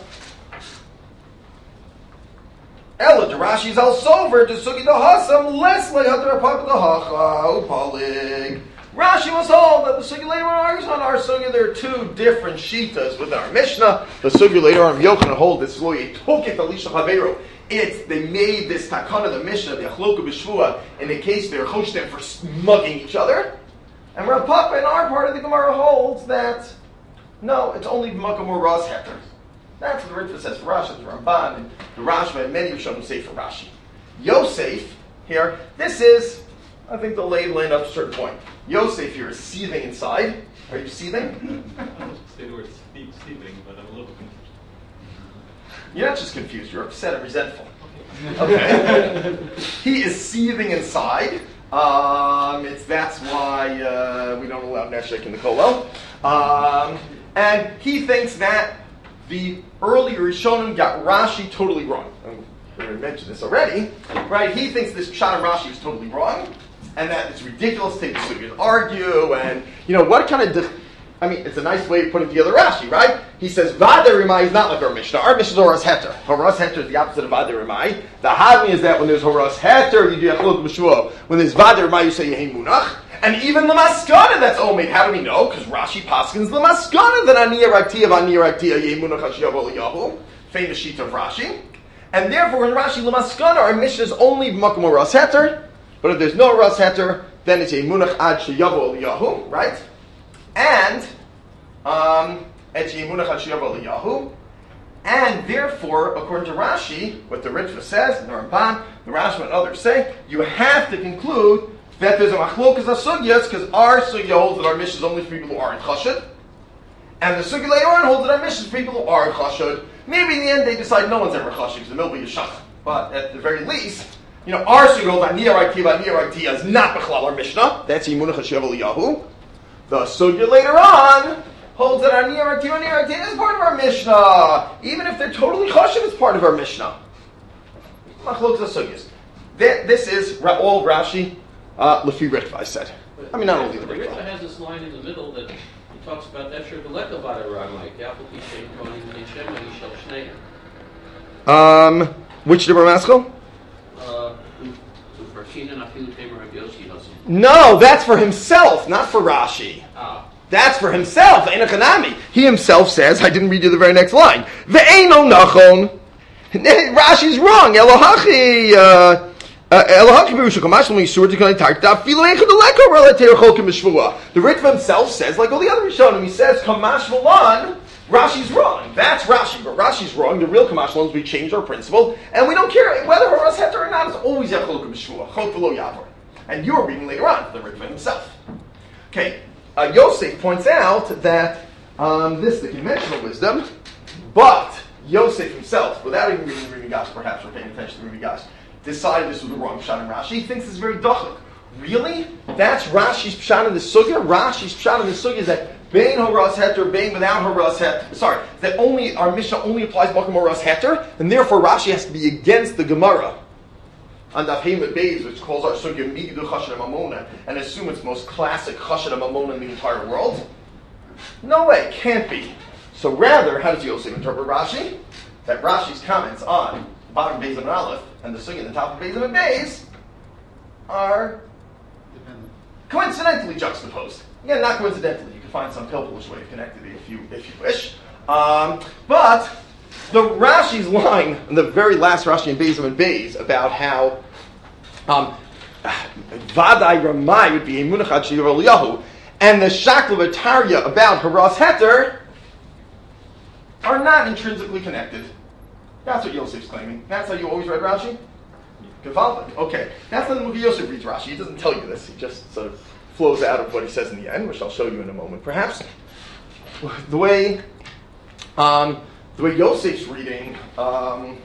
Ella the Rashi is also over to sugi the hasam less like hater apart the hacha upalig. Rashi was told that the sugya later on argues on our sugya. There are two different shitas with our Mishnah. The sugya later on Yochanan hold this loy took it Elisha Havero. It's they made this takana the Mishnah the achloka b'shvua in the case they're choshtem for smugging each other. And Rav Papa in our part of the Gemara holds that no, it's only makom or ras heter. That's what the Ritva says for Rashi, the Ramban, and the Rashba, and many Rishonim say for Rashi. Yosef here. This is. I think the lay land up to a certain point. Yosef, you're seething inside. Are you seething? I don't say the word seething, but I'm a little confused. You're not just confused, you're upset and resentful. Okay. He is seething inside. Um, it's, that's why uh, we don't allow neshek in the kollel. Um, and he thinks that the earlier Rishonim got Rashi totally wrong. We mentioned this already, right? He thinks this Pshat of Rashi is totally wrong, and that it's ridiculous to take the sugya and argue, and, you know, what kind of, di- I mean, it's a nice way of putting together Rashi, right? He says, Vadei Ramai is not like our Mishnah. Our Mishnah is Horas Heter. Horas Heter is the opposite of Vadei Ramai. The Havmi is that when there's Horas Heter, you do Yachlok B'Shua. When there's Vadei Ramai, you say Yehi Munach. And even the Maskana that's Omeid. How do we know? Because Rashi paskins the Maskana that Aniya Raktiya, Aniya Raktiya, Yehi Munach HaShiyav Eliyahu. Famous sheet of Rashi. And therefore, in Rashi L'Maskana, our Mishnah is only Makom or Ras Heter. But if there's no Ras Heter, then it's a Munach Ad Sheyavo Eliyahu, right? And um, it's a Munach Ad Sheyavo Eliyahu. And therefore, according to Rashi, what the Ritva says, and the Ramban, the Rashba, and others say, you have to conclude that there's a Machlokas HaSugyas, because our Sugya holds that our Mishnah is only for people who aren't Chashud. And the Sugya later on holds that our Mishnah is for people who are Chashud. Maybe in the end they decide no one's ever chashiv, because the mill be a shach. but at the very least, you know, our sugya goes on Niyar Iktiva, Niyar Iktiva is not Bechlal our Mishnah. That's Yimunach Hashem Eliyahu. The sugya later on holds that our Niyar Iktiva, Niyar Iktiva is part of our Mishnah. Even if they're totally chashiv, it's part of our Mishnah. Machlokes the sugyas. This is all Rashi, uh, Lefi Ritva, I said. I mean, not only the Ritva Ritva. has this line in the middle that he talks about that Shirgaleka Vada Ramai, Yapel Kishem Konim Nishem and Ishel Shneim. Um, which Dibur Maskell? Uh, Ufarkina Nafilu Tamer Rav Yossi Hasim. No, that's for himself, not for Rashi. Ah. That's for himself, Enochanami. He himself says, I didn't read you the very next line. Ve'eno nachon. Rashi's wrong. Elohachi, uh, Elohachi Berusha Kamashal Misur to Kanai Tarkta, Filo Echad Aleko Relater Cholkim Mishvua. The Ritva himself says, like all the other Rishonim, he says, Kamash Malan, Rashi's wrong. That's Rashi, but Rashi's wrong. The real Kamash Malans, we changed our principle, and we don't care whether Haras Heter or not, it's always Echolkim Mishvua, Chok V'lo Yavor. And you're reading later on, the Ritva himself. Okay, uh, Yosef points out that um, this is the conventional wisdom, but Yosef himself, without even reading Rimi Gash, perhaps, or paying attention to Rimi Gash, decided this was the wrong pshat in Rashi. He thinks it's very dachuk. Really? That's Rashi's pshat in the sugya? Rashi's pshat in the sugya is that Bein Horas Heter, Bein without Horas Heter, sorry, that only, our Mishnah only applies Bakum Horas Heter, and therefore Rashi has to be against the Gemara on Daf Hemad Beis, which calls our sugya Migidu Chashadah Mamona, and assume it's most classic Chashadah Mamona in the entire world. No way, it can't be. So rather, how does Yosef interpret Rashi? That Rashi's comments on the bottom of Beis and Aleph and the sugya at the top of Beis and Beis are coincidentally juxtaposed. Again, not coincidentally. You can find some pilpelish way of connecting it if you if you wish. Um, but the Rashi's line in the very last Rashi in Beis and Beis about how um, Vadai Ramai would be a Munachad Shir Eliyahu, and the Shakla V'Tarya about Haras Heter are not intrinsically connected. That's what Yosef's claiming. That's how you always read Rashi? Gevaldik. Okay. That's how the movie Yosef reads Rashi. He doesn't tell you this. He just sort of flows out of what he says in the end, which I'll show you in a moment, perhaps. The way, um, the way Yosef's reading, um,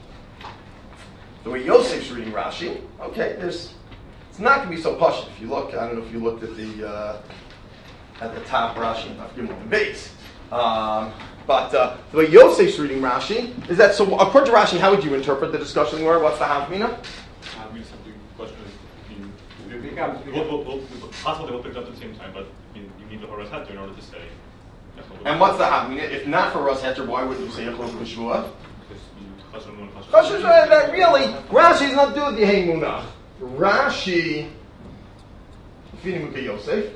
the way Yosef's reading Rashi, okay, there's, it's not going to be so pashut. If you look, I don't know if you looked at the, uh, at the top Rashi in Daf Gimel and Beis. Um, But uh, the way Yosef's reading Rashi is that, so according to Rashi, how would you interpret the discussion where what's the Havmina? Havmina is something, question is, we'll, we'll, we'll, possibly they will pick it up at the same time, but you, you need the Horas Heter in order to say. And what's the Havmina? If not for Horas Heter, why would you say Echlok B'Shvua? Because you Chashush, that really, Rashi's not doing the Hey Munach. Rashi, feeding with Yosef.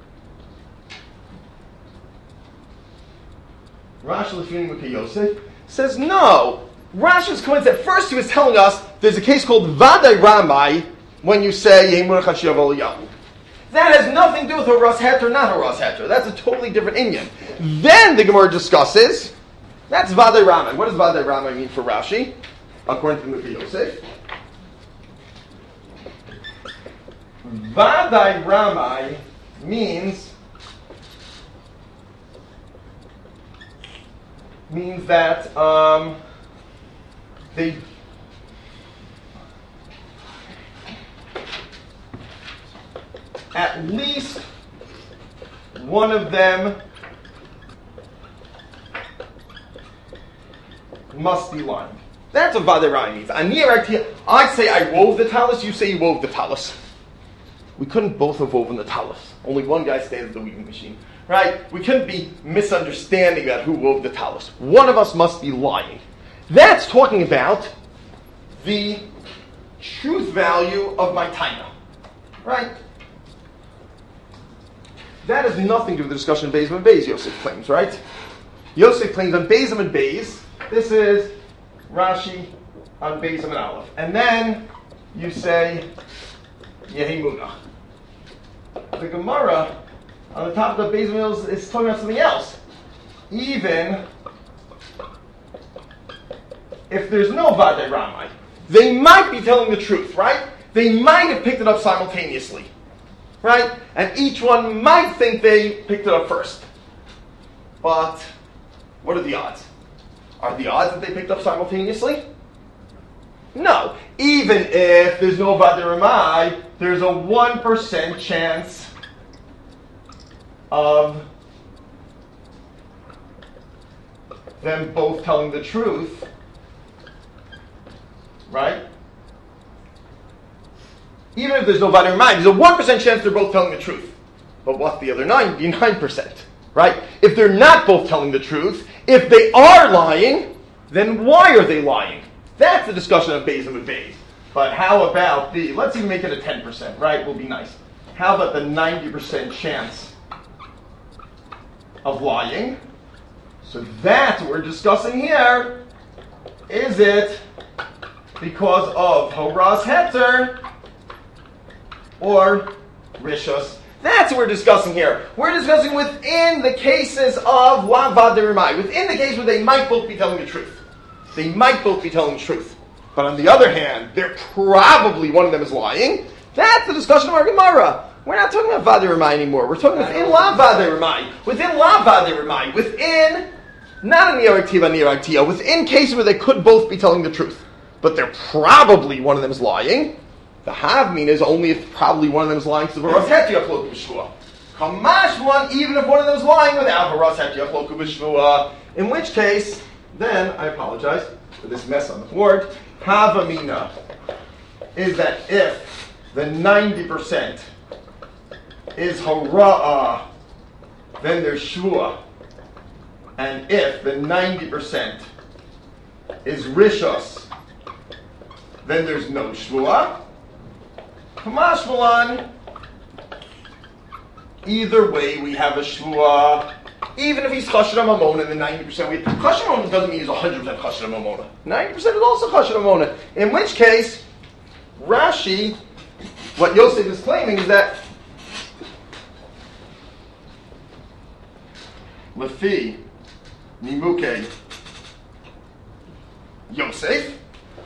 Rashi Lefini Mukhe Yosef says no. Rashi's comments at first he was telling us there's a case called Vadai Ramai when you say Yemur Chashiv Eliyahu. That has nothing to do with Haras Heter, not Haras Heter. That's a totally different inyan. Then the Gemara discusses that's Vadai Ramai. What does Vadai Ramai mean for Rashi? According to Mukhe Yosef, Vadai Ramai means means that um, they at least one of them must be lying. That's what Vadai Ramai means. I say I wove the talus, you say you wove the talus. We couldn't both have woven the talus. Only one guy stands at the weaving machine. Right? We couldn't be misunderstanding about who wove the talus. One of us must be lying. That's talking about the truth value of my taina. Right? That has nothing to do with the discussion of Beis and Beis, Yosef claims, right? Yosef claims on Beis and Beis, this is Rashi on Beis and Aleph. And then you say, Yehi Munach. The Gemara on the top of the Beis Mills is talking about something else. Even if there's no Vadai Ramai, they might be telling the truth, right? They might have picked it up simultaneously, right? And each one might think they picked it up first. But what are the odds? Are the odds that they picked up simultaneously? No. Even if there's no Vadiramai, there's a one percent chance of them both telling the truth. Right? Even if there's no Vadiramai, there's a one percent chance they're both telling the truth. But what's the other ninety-nine percent? Right? If they're not both telling the truth, if they are lying, then why are they lying? That's the discussion of Beis and Beis. But how about the, let's even make it a ten percent, right? Will be nice. How about the ninety percent chance of lying? So that's what we're discussing here. Is it because of Horaz Heter or Rishus? That's what we're discussing here. We're discussing within the cases of La Vadiramai, within the case where they might both be telling the truth. They might both be telling the truth. But on the other hand, they're probably one of them is lying. That's the discussion of our Gemara. We're not talking about Vadiramai anymore. We're talking within La Vadiramai. Within La Vadiramai. Within, not in the Ariktiva, near Ariktiva, within cases where they could both be telling the truth. But they're probably one of them is lying. The Havmin is only if probably one of them is lying to the Varas Hetia Chloku B'Shvua. Kamash one, even if one of them is lying without Varas Hetia Chloku B'Shvua. In which case, then, I apologize for this mess on the board, Havamina is that if the ninety percent is Hara'ah, then there's Shvua. And if the ninety percent is Rishos, then there's no Shvua. Kamash Malan, either way we have a Shvua. Even if he's Chasher Mamona in the ninety percent, we Chasher Mamona doesn't mean he's one hundred percent Chasher Mamona. ninety percent is also Chasher Mamona. In which case, Rashi, what Yosef is claiming is that Lefi Nimuke Yosef,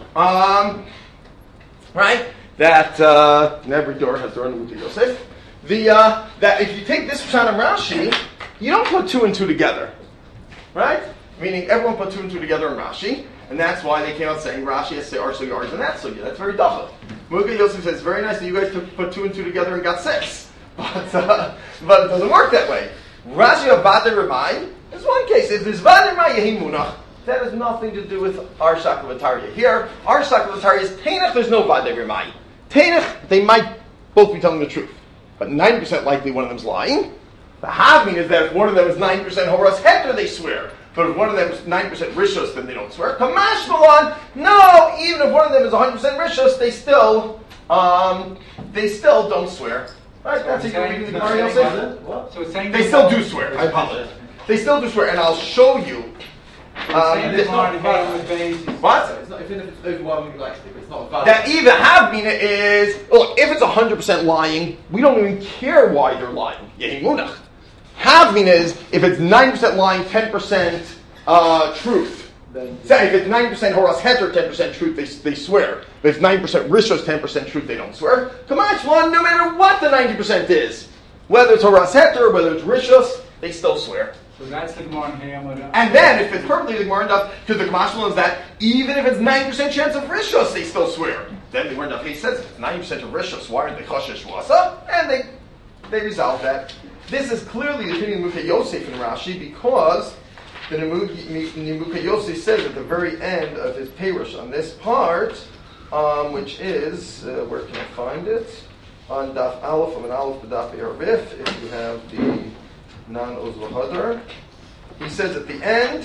um, right? That uh, every door has their own Nimuke Yosef. The uh, that if you take this Pshat and Rashi, you don't put two and two together, right? Meaning everyone put two and two together in Rashi, and that's why they came out saying Rashi has to say our sugi, ours, and that sugi. That's very double. Muga Yosef says, very nice that you guys took, put two and two together and got six. But uh, but it doesn't work that way. Rashi of Vade Ramai is one case. If there's Vade Ramai Yehimunach, that has nothing to do with our Shakavatariya. Here, our Shakavatariya is Tainach, there's no Vade Ramai. Tainach, they might both be telling the truth. But ninety percent likely one of them's lying. The Havmin is that if one of them is ninety percent Horas Heter, they swear. But if one of them is ninety percent Rishos, then they don't swear. Kamash Malan, no, even if one of them is one hundred percent Rishos, they still, um, they still don't swear. Right, that's it. You're reading the Gemara, Yosef? What? So it's saying They still do swear. I apologize. They still do swear, and I'll show you. Um, this, not what? It's not, even if it's overwhelmingly likely, it's not valid. That even Havmina is, look, if it's one hundred percent lying, we don't even care why they're lying. Yehimunach. Havmina is, if it's ninety percent lying, ten percent uh, truth. Say, if it's ninety percent Horas Heter, ten percent truth, they, they swear. But if it's ninety percent Rishos, ten percent truth, they don't swear. Kamash one, no matter what the ninety percent is, whether it's Horas Heter, whether it's Rishos, they still swear. So that's the Gemara in Hamlet. And then, if it's perfectly the Gemara enough, because the Kamash one is that even if it's ninety percent chance of Rishos, they still swear. Then the Gemara enough, he says, if it's ninety percent of Rishos, why aren't they Choshesh Wasa? And they, they resolve that. This is clearly the opinion of Nimuka Yosef in Rashi, because the Nimuka Yosef says at the very end of his Perush on this part, um, which is, uh, where can I find it? On Daf Aleph, on an Aleph B'Daf Ervif, if you have the non-Oz Lahadar. He says at the end,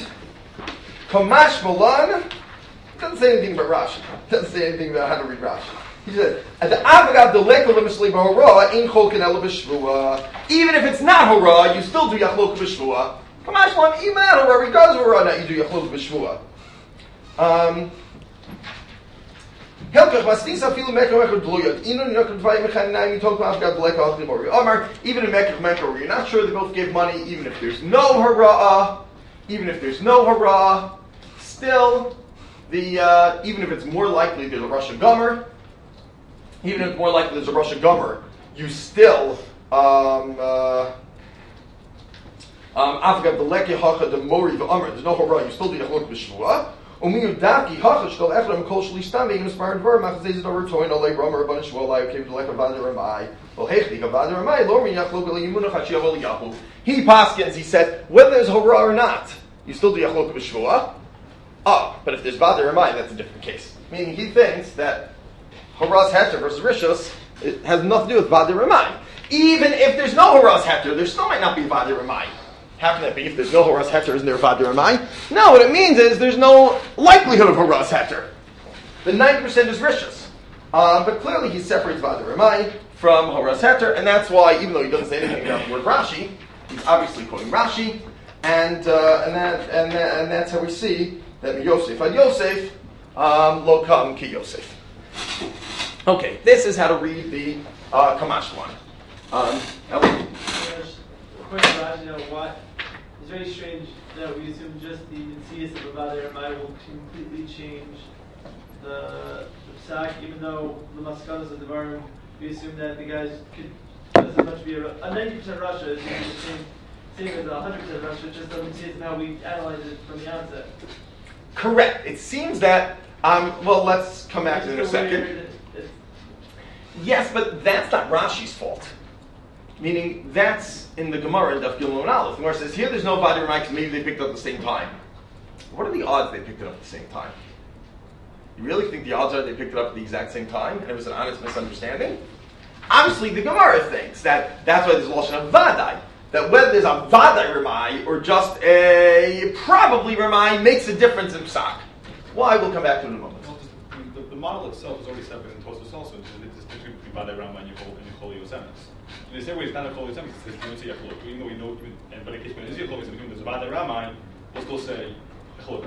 Kamash Malan, doesn't say anything about Rashi. Doesn't say anything about how to read Rashi. He said, even if it's not Hora, you still do Yachlok B'Shvua. Kamash Malan, even not Hora, regardless of Hora, not you do Yachlok B'Shvua. Um, even in Mekach Mekach, where you're not sure they both give money, even if there's no Hara'ah, even if there's no Hara'ah, still, the uh, even if it's more likely there's a Rosh Gomer, even if it's more likely there's a Rosh Gomer, you still, um, uh, um, there's no Hara'ah, you still do Yachlok B'Shvua. Umiyu daki hachash kol echlem kol shlish tam ve'im spar dvar machzez dvar toin olay romer ban shvol lay kev like a vader ramai. Well, hechli a vader ramai lo min yachlok el yimunach hachi avol yahu. He paskins. He said whether there's hora or not, you still do yachlok b'shvua. Oh, but if there's vader ramai, that's a different case. Meaning he thinks that horas heter versus rishos it has nothing to do with vader ramai. Even if there's no horas heter, there still might not be vader ramai. How can that be? If there's no horas heter, isn't there vader ramai? No, what it means is there's no likelihood of horas heter. The ninety percent is rishos. Uh, but clearly he separates vader ramai from horas heter, and that's why, even though he doesn't say anything about the word Rashi, he's obviously quoting Rashi, and uh, and that and that, and that's how we see that Yosef ad Yosef um, lo kam ki Yosef. Okay, this is how to read the uh, Kamash one. Um, Ellie? According to Rashi, you know, what, it's very strange that we assume just the Netzias of Avada Ramai will completely change the, the psak, even though the Maskanos of the Varim, we assume that the guys could just as much be a, a ninety percent Russia is the same, same as a one hundred percent Russia, just the Netzias of how we analyze it from the outset. Correct. It seems that, um, well, let's come back to it in a second. Yes, but that's not Rashi's fault. Meaning, that's in the Gemara in Daf Gimel and Aleph. The Gemara says, here there's no Vadir Ramai because maybe they picked it up at the same time. What are the odds they picked it up at the same time? You really think the odds are they picked it up at the exact same time and it was an honest misunderstanding? Obviously, the Gemara thinks that that's why there's a Lashon of Vadai. That whether there's a Vadai Ramai or just a probably Ramai makes a difference in Psak. Why? We'll come back to it in a moment. Well, the, the, the model itself is already separate in Tosfos also. It's distinction between Vadai Ramai and Yechol Yosemis. In the same way, it's not a Yechol Yosemis, it's don't say Yechol. Even though we know, even, and, but in case when it is Yechol Yosemis, there's a Vadai Ramai, we'll still say Yechol.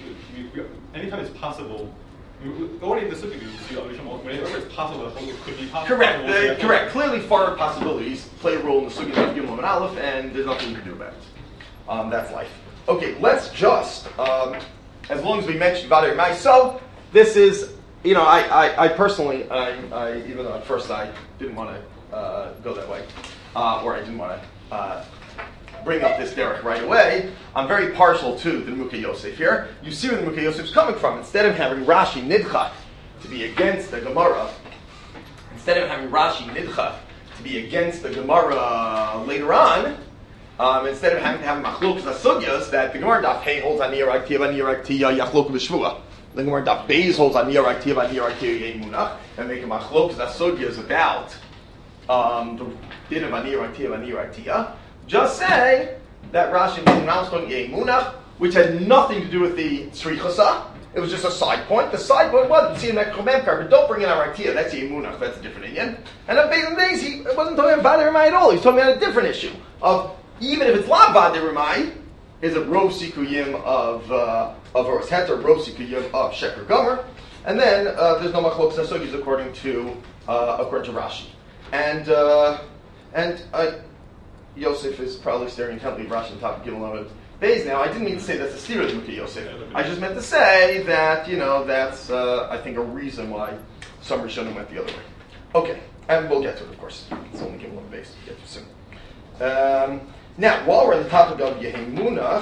Anytime it's possible, already in the Sukkah, you see, whenever it's possible, it could be possible. Correct, uh, correct. Clearly, foreign possibilities play a role in the Sukkah of Gimel and Aleph, and there's nothing you can do about it. Um, that's life. Okay, let's just, um, as long as we mentioned Vadai Ramai, so this is, you know, I, I, I personally, I, I, even though at first I didn't want to uh, go that way, uh, or I didn't want to uh, bring up this derech right away, I'm very partial to the Mukha Yosef here. You see where the Mukha Yosef is coming from. Instead of having Rashi Nidcha to be against the Gemara, instead of having Rashi Nidcha to be against the Gemara later on, um, instead of having to have Machlok Zasugyas, that the Gemara Daf Hey holds on Niyar Aktiv, Niyar Aktiv, Yachlok B'Shvua. The Gemara Daf Beis holds on Niyar Aktiv, Niyar Aktiv, Yemunach, and make a Machlok Zasugyas about um, the din of Niyar Aktiv, Niyar Aktiv. Just say that Rashi is announced on Yemunach, which had nothing to do with the Tzrichasa. It was just a side point. The side point was, see in that Chomem card, but don't bring in our Aktiv, that's Yemunach, that's a different Indian. And on Beis days, he wasn't talking about Vadai Ramai at all. He's talking about a different issue of, even if it's La Vadai Ramai, is a Rov Sikuyim of uh, of Horas Heter, Rov Sikuyim of Sheker Gomer, and then uh, there's no Machlok Zasugis according to uh, according to Rashi, and uh, and uh, Yosef is probably staring intently at Rashi on top of Gimel Beis now. I didn't mean to say that's a steer of Mukha Yosef. I just meant to say that you know that's uh, I think a reason why some Rishonim went the other way. Okay, and we'll get to it of course. It's only Gimel Beis. We'll get to it soon. Um, Now, while we're on the topic of Yemunach,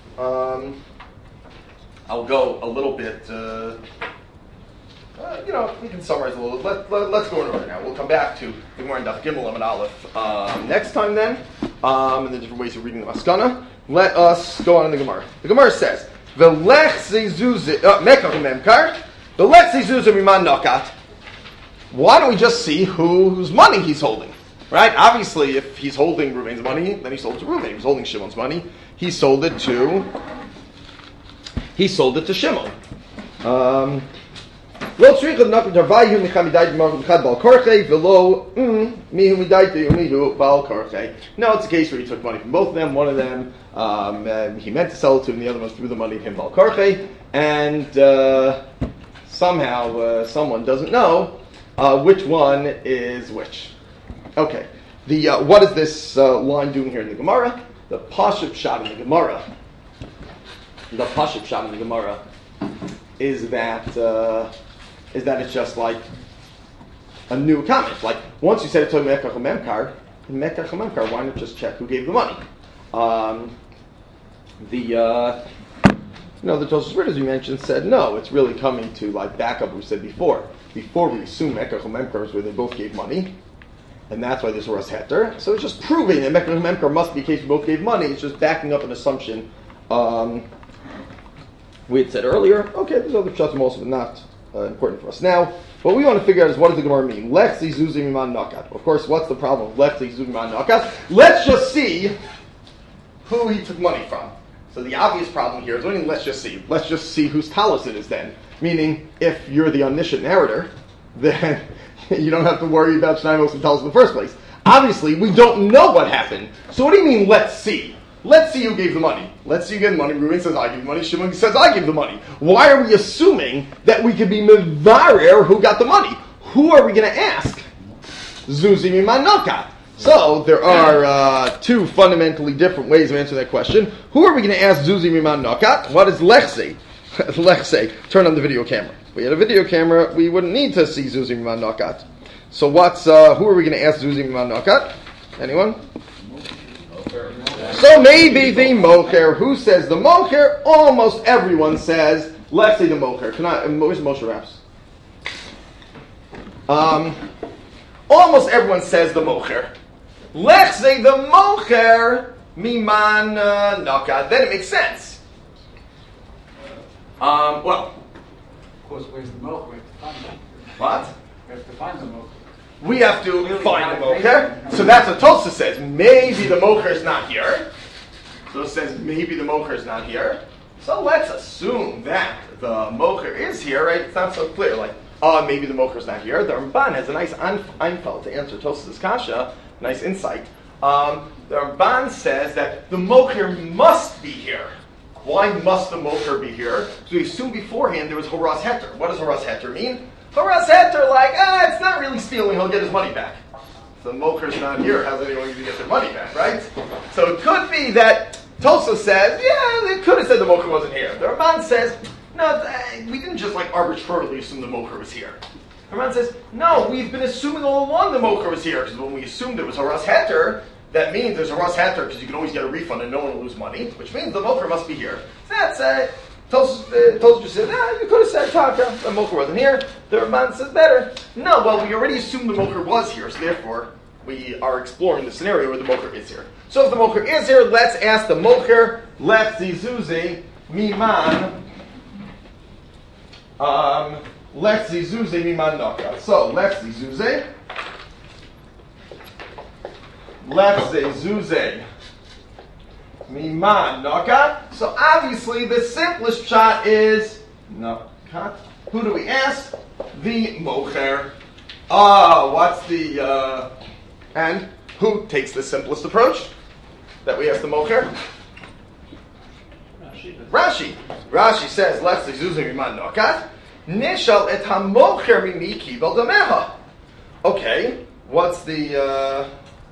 um, I'll go a little bit, uh, uh, you know, we can summarize a little. Let, let, let's go in order now. We'll come back to the Gemara in Daf Gimel and Aleph um, next time then, um, and the different ways of reading the Maskana. Let us go on in the Gemara. The Gemara says, V'lech zezuz mekach memkar, v'lech zezuz miman nakat. Why don't we just see whose money he's holding? Right? Obviously, if he's holding Reuven's money, then he sold it to Reuven. If he's holding Shimon's money, he sold it to he sold it to Shimon. Um, no, it's a case where he took money from both of them. One of them um, uh, he meant to sell it to him, the other one threw the money to him bal karche, and uh, somehow uh, someone doesn't know uh, which one is which. Okay, the uh, what is this uh, line doing here in the Gemara? The Pashup shot in the Gemara. The Pashup shot in the Gemara is that uh, is that it's just like a new comment. Like once you said it to Mekach Memkar, Mekach Memkar, why not just check who gave the money? Um, the uh, You know, the Tosfos Rid, as we mentioned, said no. It's really coming to like back up what we said before. Before we assume Mekach and Memkar is where they both gave money, and that's why there's a Ras Heter. So it's just proving that Mekach and Memkar must be a case where both gave money. It's just backing up an assumption. Um, we had said earlier. Okay, there's other pshatim also, but not uh, important for us now. What we want to figure out is what does the Gemara mean? Lechzi zuzi miman nakat. Of course, what's the problem with lechzi zuzi miman nakat? Let's just see who he took money from. So the obvious problem here is, what do you mean, let's just see? Let's just see whose talus it is then. Meaning, if you're the omniscient narrator, then you don't have to worry about Shnai Mos and talus in the first place. Obviously, we don't know what happened. So what do you mean, let's see? Let's see who gave the money. Let's see who gave the money. Reuben says, I give the money. Shimon says, I give the money. Why are we assuming that we could be mevarer who got the money? Who are we going to ask? Zuzi miman nakat. So, there are uh, two fundamentally different ways of answering that question. Who are we going to ask Zuzi miman nakat? What is lechse? Lechse. Turn on the video camera. If we had a video camera, we wouldn't need to see Zuzi miman nakat. So what's, uh, who are we going to ask Zuzi miman nakat? Anyone? So maybe the mocher. Who says the mocher? Almost everyone says, let's say the mocher. Can I, where's Moshe Raps? Um, almost everyone says the mocher. Let's say the mocher miman uh, nakat. Then it makes sense. Um, well, Of course, where's the mocher? We have to find him. what? We have to find the mocher. We have to find the mocher. So that's what Tosfos says. Maybe the mocher is not here. So it says maybe the mocher is not here. So let's assume that the mocher is here, right? It's not so clear. Like, uh, maybe the mocher is not here. The Ramban has a nice Einfeld to answer Tosfos' kasha. Nice insight. Um, the Ramban says that the mocher must be here. Why must the mocher be here? So we assumed beforehand there was Horas Heter. What does Horas Heter mean? Horas Heter, like, ah, it's not really stealing, he'll get his money back. So the mocher's not here, how's anyone going to get their money back, right? So it could be that Tosfos says, yeah, they could have said the mocher wasn't here. The Ramban says, no, we didn't just like arbitrarily assume the mocher was here. The Ramban says, no, we've been assuming all along the mocher was here, because when we assumed it was Horas Heter, that means there's a Horas Heter, because you can always get a refund and no one will lose money, which means the mocher must be here. So that's it. Tosfos uh, just said, ah, you could have said Taka, the mocher wasn't here. The Ramban says better. No, well, we already assumed the mocher was here, so therefore we are exploring the scenario where the mocher is here. So if the mocher is here, let's ask the mocher, let's zizuzi miman, um, let's zizuzi miman naka. So let's zizuzi, let's zizuzi miman nakat. So obviously the simplest shot is nakat. Who do we ask? The mocher. Ah, what's the uh, and who takes the simplest approach? That we ask the mocher. Rashi. Rashi says, "Let's zuzim miman nakat. Nishal et hamocher mimi kibel dameha." Okay, what's the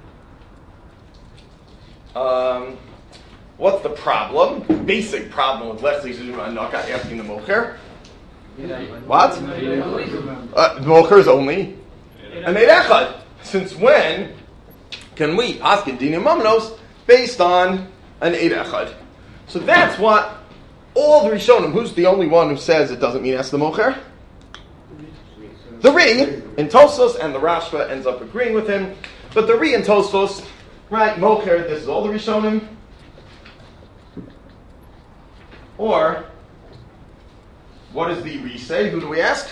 uh, um. What's the problem? Basic problem with Leslie Zuma not asking the mocher. What? Uh, the mocher is only an eid echad. Since when can we ask in dinim mamnos based on an eid echad? So that's what all the Rishonim. Who's the only one who says it doesn't mean ask the mocher? The Ri in Tosfos, and the Rashba ends up agreeing with him. But the Ri in Tosfos, right? Mocher. This is all the Rishonim. Or, what does the Ri say? Who do we ask?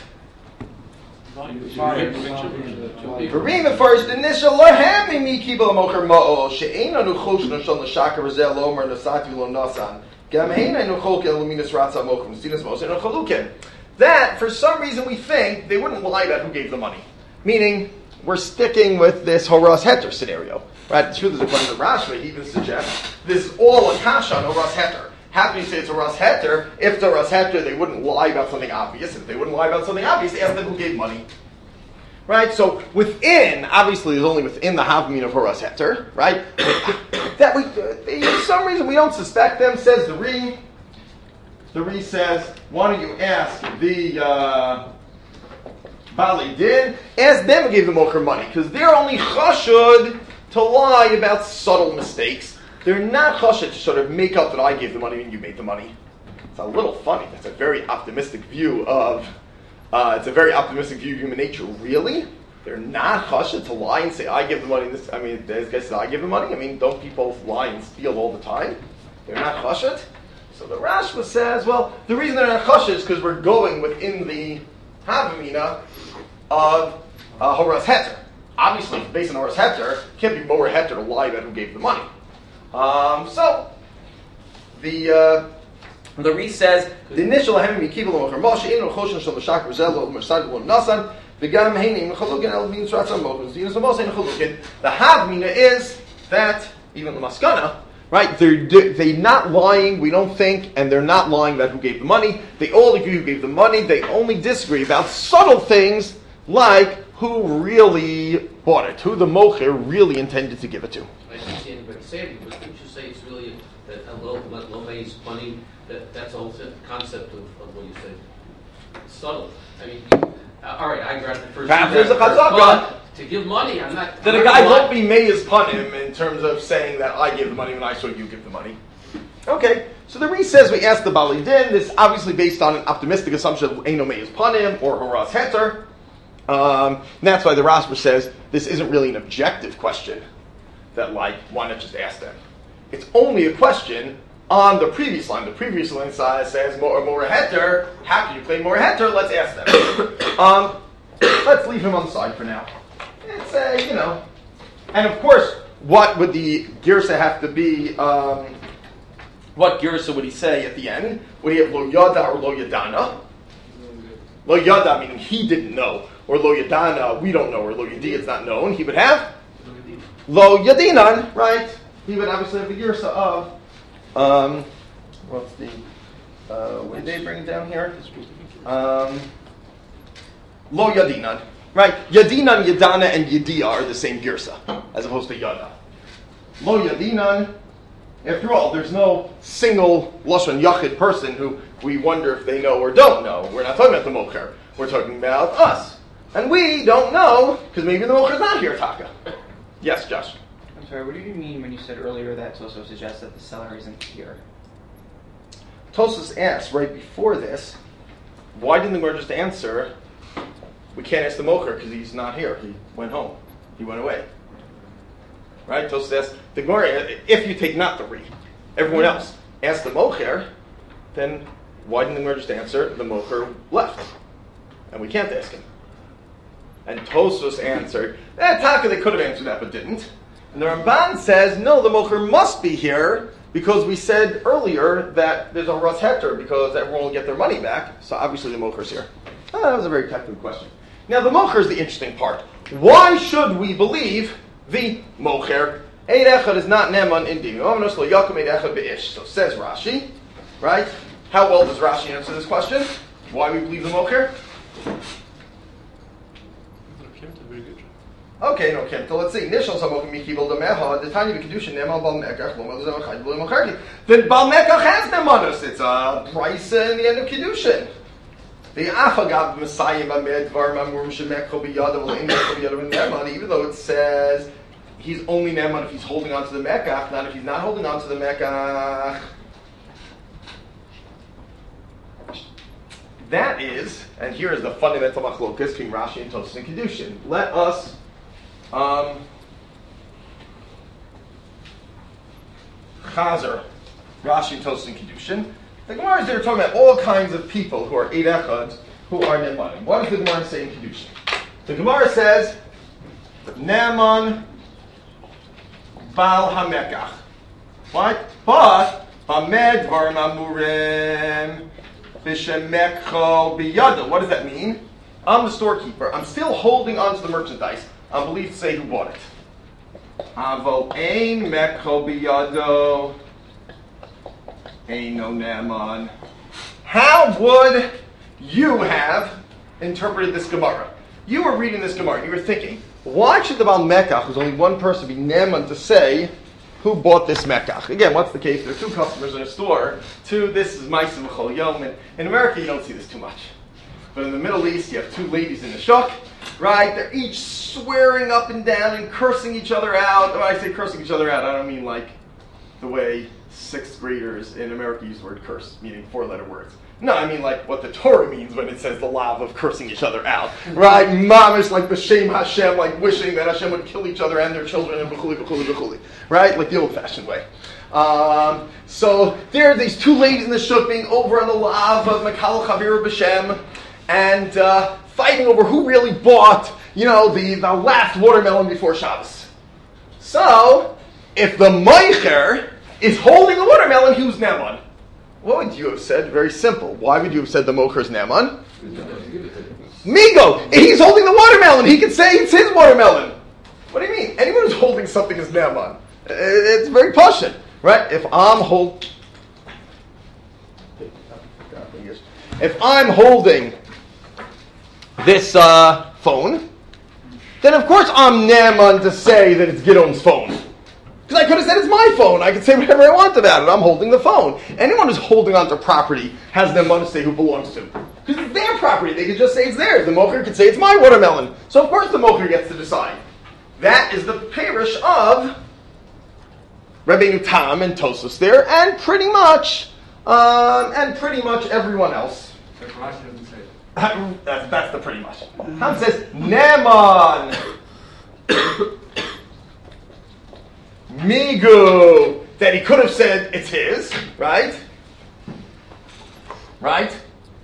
Reading the first initial lahemi mi kibel mocher ma'ol she'ena nu choshna shon l'shaka rezel lomer nasati lo nasan gam heina nu chokel luminas ratza mocher mestinas moser no chalukim. That, for some reason, we think they wouldn't lie about who gave the money. Meaning, we're sticking with this Horas Heter scenario. Right? The truth is, according to Rashba, he even suggests this is all a kasha on Horas Heter. How can you say it's a Horas Heter? If it's a Horas Heter, they wouldn't lie about something obvious. If they wouldn't lie about something obvious, ask them who gave money. Right? So within, obviously, there's only within the Havmin of Horas Heter, right? That we, for some reason, we don't suspect them, says the Ri. The Ri says, why don't you ask the uh, Bali Din? Ask them who gave the mocher money, because they're only chashud to lie about subtle mistakes. They're not chashud to sort of make up that I gave the money and you made the money. It's a little funny. That's a very optimistic view of, uh, it's a very optimistic view of human nature. Really? They're not chashed to lie and say, I give the money. This, I mean, this guy says, I give the money. I mean, don't people lie and steal all the time? They're not chashed. So the Rashba says, well, the reason they're not chashed is because we're going within the Havamina of uh, Horas Heter. Obviously, based on Horas Heter, it can't be more Heter to lie about who gave the money. Um, so, the uh, the Re says, the initial Hemim Yikibel Mocher Moshe, Inu Choshen Shal Meshak Rizelo, Mersad Lo Nasan, V'gam Heinim Chalukin El Min Sratzam Mocher, Zinus Moshe Chalukin. The Havamina is that, even the Maskana, right, they're, they're not lying, we don't think, and they're not lying about who gave the money. They all agree who gave the money. They only disagree about subtle things like who really bought it, who the mocher really intended to give it to. I didn't see anybody say it, but didn't you say it's really that a low, low base money, that, that's the whole concept of, of what you said? It's subtle. I mean, you, uh, all right, I grabbed the first. Perhaps there's a first, chazaka. but to give money, I'm not. That a guy won't be meiz panim in terms of saying that I give the money when I saw you give the money. Okay, so the Re says we asked the Bali Din. This is obviously based on an optimistic assumption of Eino meiz panim or Horas Heter. Um, and that's why the Rashba says this isn't really an objective question. That like, why not just ask them? It's only a question on the previous line. The previous line says more more Heter. How can you claim more Heter? Let's ask them. um, let's leave him on the side for now. It's a, you know, and of course, what would the girsa have to be? Um, what girsa would he say at the end? Would he have lo yada or lo yadana? Lo yada meaning he didn't know, or lo yadana we don't know, or lo yadi it's not known. He would have lo yadinan, right? He would obviously have the girsa of um, what's the uh, what did they bring it down here? Um, lo yadinan. Right, Yadinan, Yadana, and Yadiya are the same girsa, as opposed to Yada. Lo Yadinan, after all, there's no single Lashon Yachid person who we wonder if they know or don't know. We're not talking about the Mocher. We're talking about us. And we don't know, because maybe the Mocher's not here, Taka. Yes, Josh? I'm sorry, what do you mean when you said earlier that Tosos suggests that the seller isn't here? Tosos asked right before this, why didn't the Gemara just answer, we can't ask the mocher because he's not here. He went home. He went away. Right? So says the Gemara. If you take not the Re, everyone else ask the mocher, then why didn't the Gemara just answer the mocher left, and we can't ask him? And Tosos answered, eh, Taka, they could have answered that but didn't. And the Ramban says, no, the mocher must be here because we said earlier that there's a Ras Heter because everyone will get their money back. So obviously the mocher's here. Oh, that was a very technical question. Now the mocher is the interesting part. Why should we believe the mocher? Eid echad is not neman in dimi. So says Rashi, right? How well does Rashi answer this question? Why we believe the mocher? Okay, no Kim. So let's see. Nishal samokim mikibel demeha. The tiny kedushin neman bal mekach lo melzem chayv lo mocherki. Then bal mekach has nemanus. It's a price in the end of kedushin. The afagav Messiah b'med dvar mamur shemekho b'yadav le'imekho b'yadav neman. Even though it says he's only neman if he's holding on to the mekach, not if he's not holding on to the mekach. That is, and here is the fundamental machlokas between Rashi and Tosos and Kedushin. Let us um, chazer Rashi and Tosos and Kedushin. The Gemara is there talking about all kinds of people who are Eid Echad, who are Nemanim. What does the Gemara say in Kedushin? The Gemara says, Neman Bal HaMekach. What? But, Hamed Varim Amurim B'Shemekcho B'Yada. What does that mean? I'm the storekeeper. I'm still holding on to the merchandise. I'm believed to say who bought it. Avo Ein Mekcho B'Yado. Eino Naaman. How would you have interpreted this Gemara? You were reading this Gemara. You were thinking, why should the Baal Mekach, who's only one person, be Naaman to say who bought this Mekach? Again, what's the case? There are two customers in a store. Two, this is Ma'aseh B'chol Yom. And in America, you don't see this too much. But in the Middle East, you have two ladies in the shuk, right? They're each swearing up and down and cursing each other out. When I say cursing each other out, I don't mean like the way sixth graders in America use the word curse, meaning four-letter words. No, I mean like what the Torah means when it says the law of cursing each other out, right? Mamish, like b'shem Hashem, like wishing that Hashem would kill each other and their children, and b'chuli, b'chuli, b'chuli, right? Like the old-fashioned way. Um, so there are these two ladies in the shuk being over on the lav of Makal Chavira b'shem, and uh, fighting over who really bought, you know, the, the last watermelon before Shabbos. So, if the Meicher is holding the watermelon, who's Neman? What would you have said? Very simple. Why would you have said the Mocher is Neman? Migo! He's holding the watermelon. He can say it's his watermelon. What do you mean? Anyone who's holding something is Neman. It's very pashut, right? If I'm hold, if I'm holding this uh, phone, then of course I'm Neman to say that it's Gidon's phone. Because I could have said it's my phone. I could say whatever I want about it. I'm holding the phone. Anyone who's holding onto property has Neman to say who belongs to. Because it's their property. They could just say it's theirs. The Mocher could say it's my watermelon. So of course the Mocher gets to decide. That is the parish of Rabbeinu Tam and Tosfos there, and pretty much, um, and pretty much everyone else. But Rashi doesn't say it. that's, that's the pretty much. Tam says Neman. Migu, that he could have said it's his, right? Right?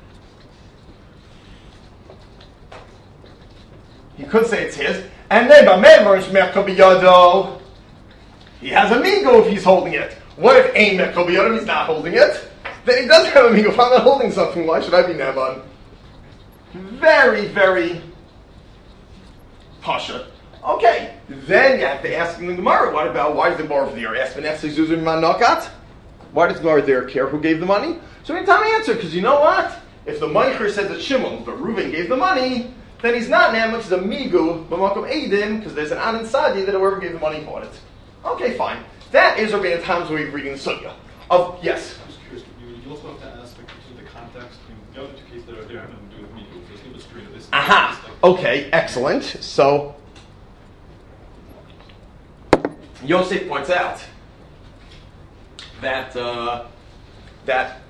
He could say it's his. And then Bamemar Shmechko B'Yado, he has a Migu if he's holding it. What if Ein Mechko B'Yado, he's not holding it? Then he does have a Migu. If I'm not holding something, why should I be Neman? Very, very pashut. Okay, then you have to ask the Gemara, what about, why does the Gemara there ask Why does the Gemara there care who gave the money? So we tell me answer, because you know what? If the Meicher says that Shimon, but Reuven gave the money, then he's not Neman, because a Migu, B'makom Eidim, because there's an Anan Sadi that whoever gave the money bought it. Okay, fine. That is Rabbeinu Tam's way of reading the Sugya. Of, yes? I'm just curious, you, you also have to ask like, the context, the other two cases that are there, and do with Migu, so it's a little bit this. Aha! Okay, excellent. So, Yosef points out that uh, that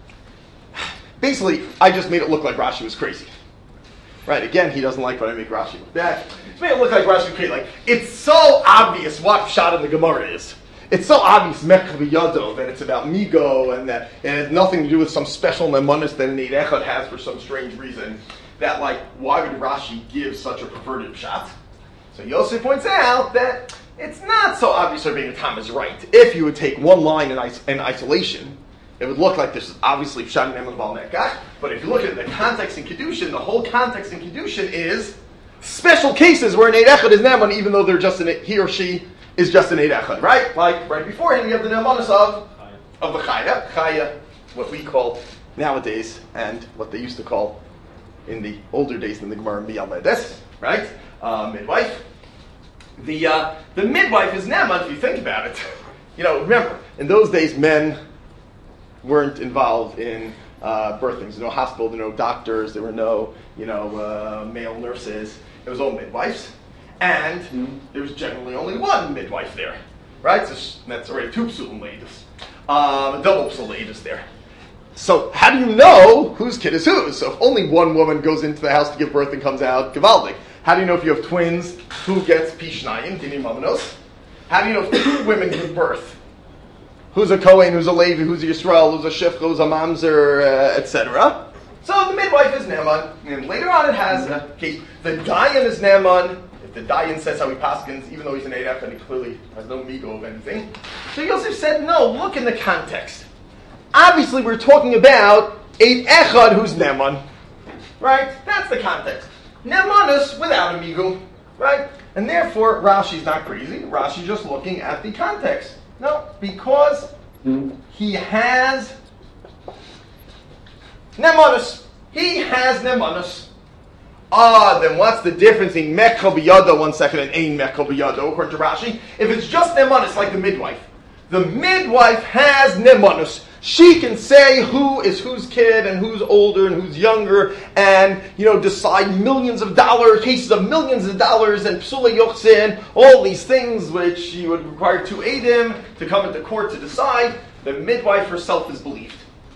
basically I just made it look like Rashi was crazy. Right? Again, he doesn't like when I make Rashi look bad. It's made it look like Rashi was crazy. Like, it's so obvious what shot in the Gemara is. It's so obvious Mechka B'Yado that it's about Migo and that and it has nothing to do with some special Nemonis that an Eid Echad has for some strange reason. That like, why would Rashi give such a perverted shot? So Yosef points out that it's not so obvious Rabbeinu Tam is right. If you would take one line in, is- in isolation, it would look like this is obviously Pshat Neman Bal Mekach. But if you look at the context in Kedushin, the whole context in Kedushin is special cases where an Eid Echad is Neman, even though they're just an, he or she is just an Eid Echad, right? Like right before him, you have the Nemanis of of the Chaya, Chaya, what we call nowadays, and what they used to call in the older days in the Gemara Miyaledes, right? Uh, midwife. The uh, the midwife is Neman, if you think about it. You know, remember, in those days, men weren't involved in uh, birthings. There was no hospital, there were no doctors, there were no, you know, uh, male nurses. It was all midwives. And mm-hmm. there was generally only one midwife there. Right? So that's already two psulim ladies. Um, a double psul ladies there. So how do you know whose kid is whose? So if only one woman goes into the house to give birth and comes out, Givaldik. How do you know if you have twins, who gets Pishnayim, Dini Mamanos? How do you know if two women give birth? Who's a Kohen, who's a Levi, who's a Yisrael, who's a Shifcha, who's a Mamzer, uh, et cetera. So the midwife is Neman, and later on it has a case. The Dayan is Neman. If the Dayan says how he paskins, even though he's an Eid Echad, he clearly has no migo of anything. So Yosef said, no, look in the context. Obviously we're talking about Eid Echad who's Neman. Right? That's the context. Nemanus without a migu, right? And therefore, Rashi's not crazy. Rashi's just looking at the context. No, because he has Nemanus. He has Nemanus. Ah, then what's the difference in Mechko B'Yado, one second, and Ein Mechko B'Yado, according to Rashi? If it's just Nemanus, like the midwife. The midwife has Nemanus. She can say who is whose kid and who's older and who's younger and, you know, decide millions of dollars, cases of millions of dollars and psula yochsin, all these things which you would require two eidim to come into court to decide. The midwife herself is believed.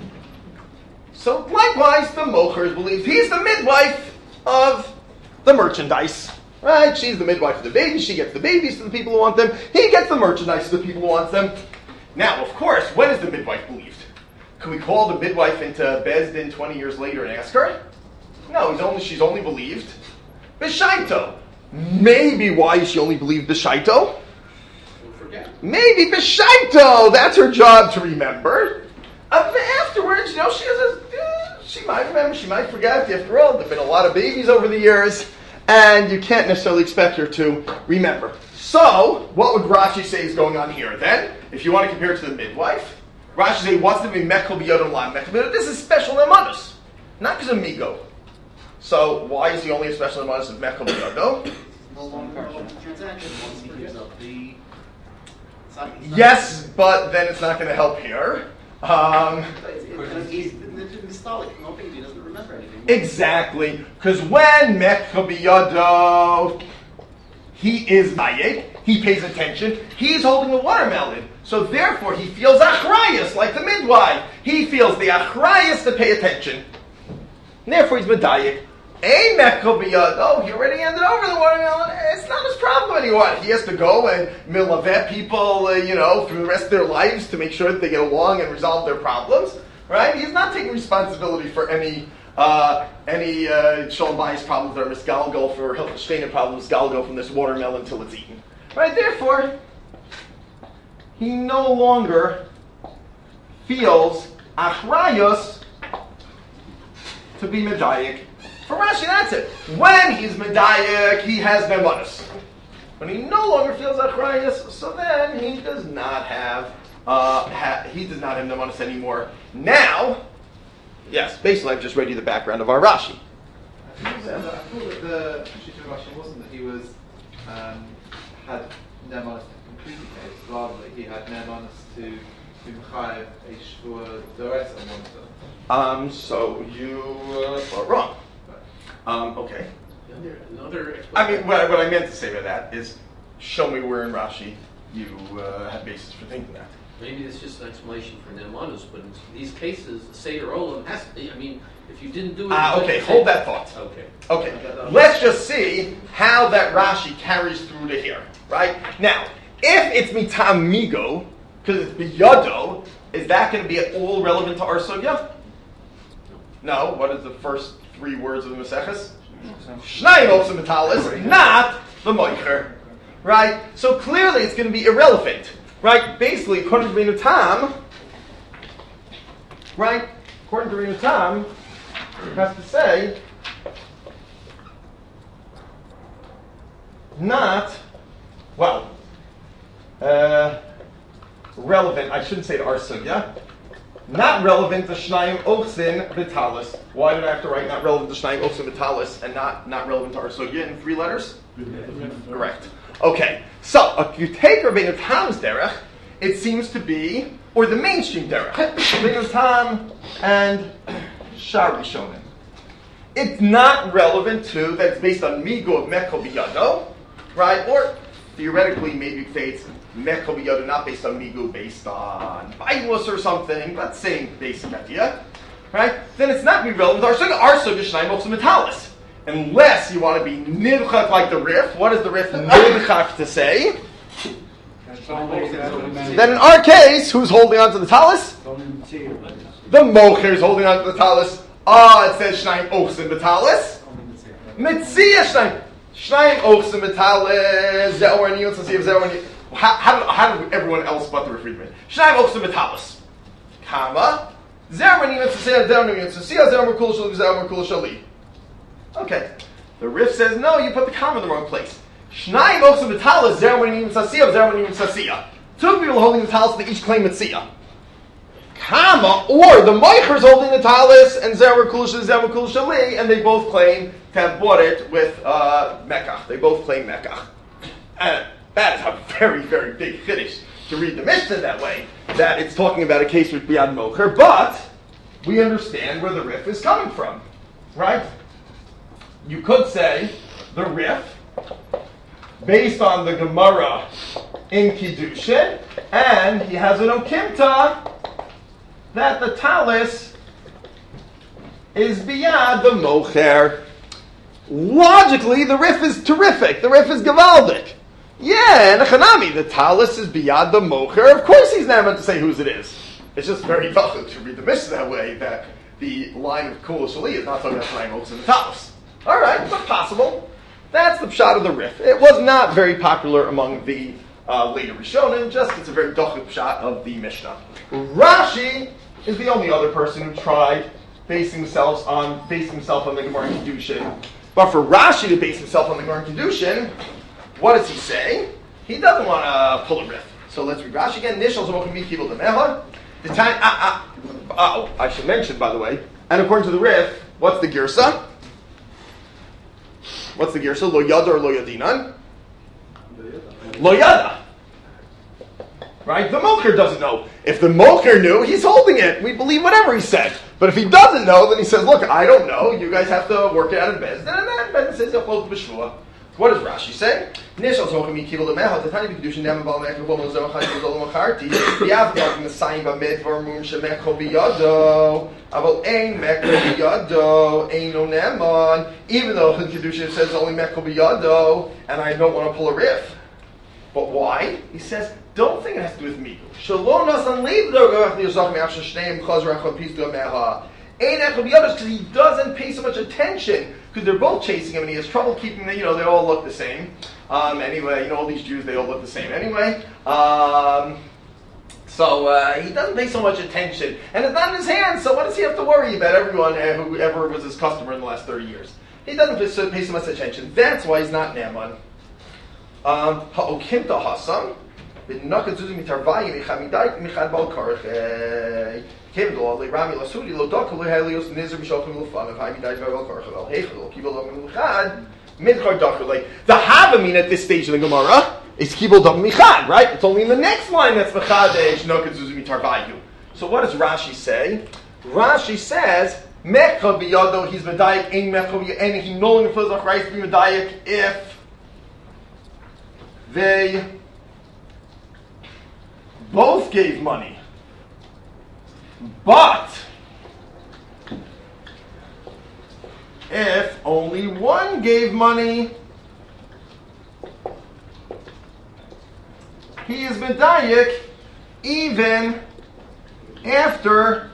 So likewise, the mocher is believed. He's the midwife of the merchandise. Right? She's the midwife of the babies. She gets the babies to the people who want them. He gets the merchandise to the people who want them. Now, of course, when is the midwife believed? Can we call the midwife into Beis Din twenty years later and ask her? No, he's only, she's only believed B'shaito. Maybe why is she only believed B'shaito? Don't forget. Maybe B'shaito. That's her job to remember. Uh, but afterwards, you know, she has a, uh, she might remember, she might forget. After all, there've been a lot of babies over the years, and you can't necessarily expect her to remember. So, what would Rashi say is going on here then? If you want to compare it to the midwife, Rashi say wants to be Mechel B'yodon La Mechel B'yodon. This is special Emanus, not because of Migo. So, why is he only a special Emanus of Mechel B'yodon? No longer involved in the transaction once he gives up the. It's not, it's not Yes, but then it's not going to help here. Um, It's, it's, he's nostalgic. No big, he doesn't remember anything. exactly, because when Mechel B'yodon, he is Mayek, he pays attention, he's holding the watermelon. So therefore he feels achrayus, like the midwife. He feels the achrayus to pay attention. And therefore he's medayik. A mechel b'yad, oh, he already handed over the watermelon. It's not his problem anymore. He has to go and milavet people, uh, you know, through the rest of their lives to make sure that they get along and resolve their problems. Right? He's not taking responsibility for any uh, any uh, shalom bayis problems that are misgalgal, for hilchos problems misgalgal from this watermelon until it's eaten. Right? Therefore, he no longer feels achrayus to be medayik. For Rashi, that's it. When he's medayik, he has memonas. When he no longer feels achrayus, so then he does not have uh, ha- he does not have memonas anymore. Now, yes, basically I've just read you the background of our Rashi. I thought that the Shita Rashi wasn't that he was um, had Nemanis to complete the case, rather that he had Nemanis to to Mechayev a Shvua Dores on one of them. Um, so you uh, are wrong. Um, okay. Another, another I mean, what I, what I meant to say by that is, show me where in Rashi you uh, have basis for thinking that. Maybe it's just an explanation for Nemanis, but in these cases, the Seder Olam has to, I mean, if you didn't do it... Ah, okay, hold that thought. Okay. Okay, let's just see how that Rashi carries through to here, right? Now, if it's mitam migo, because it's biyado, is that going to be at all relevant to our sugya? No. What is the first three words of the Maseches? Shnayim osim metalis, not the moicher, right? So clearly it's going to be irrelevant, right? Basically, according to Rabbeinu Tam, right? According to Rabbeinu Tam, it has to say not, well, uh, relevant, I shouldn't say to our sugya, not relevant to Shnayim Ochsin Vitalis. Why did I have to write not relevant to Shnayim Ochsin Vitalis and not, not relevant to our sugya in three letters? Correct. Okay, so if you take Rabbeinu Tam's derech, it seems to be, or the mainstream derech, Rabbeinu Tam and Shari Shonim. It's not relevant to, that it's based on Migo of Mechel B'yado, right? Or theoretically, maybe you could say it's Mechel B'yado, not based on Migo, based on Baimus or something, but same basic idea, right? Then it's not going to be relevant to our sugya. Our sugya Shnayim Ochsim Metalis. Unless you want to be nidchak like the Rif. What does the Rif nidchak to say? Then in our case, who's holding on to the talis? The mocher is holding on to the talis. Ah, it says Shnayim Ochsim Metalis. Mitzia Shnayim. Shnayim Ochsim Metalis. Ze'or and Yitz, let's see if Ze'or and Yitz. How, how, did, how did everyone else but the Rif read it? Shnayim Ochsim Metalis. Comma. Ze'or and Yitz, Ze'or and Yitz, Ze'or Merkul Shali, Ze'or Merkul Shali. Okay. The Rif says, no, you put the comma in the wrong place. Shnayim Ochsim Metalis, Ze'or and Yitz, Ze'or and Yitz. Two people holding the talis, they each claim Mitzia. Comma, or the Moicher is holding the talis, and Ze'or Merkul Shali, Ze'or Merkul Shali, and they both claim to have bought it with uh, Mekach. They both claim Mekach. And that is a very, very big chiddush to read the Mishnah that way, that it's talking about a case with Biyad Mocher, but we understand where the Rif is coming from, right? You could say the Rif, based on the Gemara in Kiddushin, and he has an Okimta that the talis is biyad the mocher. Logically, the riff is terrific. The riff is gavaldic. Yeah, and a chanami, the talis is biyad the mocher. Of course he's not meant to say whose it is. It's just very difficult to read the Mishnah that way, that the line of Kula Shali is not talking about Shrine Oaks in the talis. Alright, but possible. That's the pshat of the riff. It was not very popular among the uh, later Rishonim, just it's a very dochuk pshat of the Mishnah. Rashi is the only other person who tried basing themselves on basing himself on the Gemara in Kedushin. But for Rashi to base himself on the Gemara in Kedushin, what does he say? He doesn't want to pull a riff. So let's read Rashi again. Nishal Zomochem Mikibel Demeha. The time, ah, ah, oh, I should mention, by the way, and according to the riff, what's the girsa? What's the girsa? Lo yada or lo yadinan? Lo yada. Right? The mocher doesn't know. If the mocher knew, he's holding it. We believe whatever he said. But if he doesn't know, then he says, look, I don't know. You guys have to work it out in Bezdin. And then Bezdin says, Yachol b'shvua. What does Rashi say? Nishal Zomochem Mikibel Demeha. The time of Kedushin Dem Bal Mekah Bal Mozo Chayim Zolam Acharti. Yavdok Nesayim Bamidvar Mum Shemecho Biyado. Aval Ein Mecho Biyado. Eino Neman. Even though in Kedushin it says only Mecho Biyado, and I don't want to pull a riff. But why? He says, don't think it has to do with me. Shalom Nasan Leib Dogach Yosach Me'ach Shneim Chazar Achot Pis Domeha. Ein Echo Biyado because he doesn't pay so much attention. Because they're both chasing him, and he has trouble keeping them. You know, they all look the same. Um, anyway, you know, all these Jews, they all look the same anyway. Um, so uh, he doesn't pay so much attention, and it's not in his hands. So what does he have to worry about? Everyone, uh, whoever was his customer in the last thirty years, he doesn't pay, pay so much attention. That's why he's not Naaman. Ha'okimta hasam b'nakazuzi mitarvayi michamidai michad bal karche. The Havamin at this stage of the Gemara is Kibul Dam Michad, right? It's only in the next line that's Mechadesh no Kadzuzumi Tarvayu. So what does Rashi say? Rashi says Mecha biyado he's medayik ein mecha biyado and he no longer feels like right to be medayik if they both gave money. But if only one gave money, he is medayik even after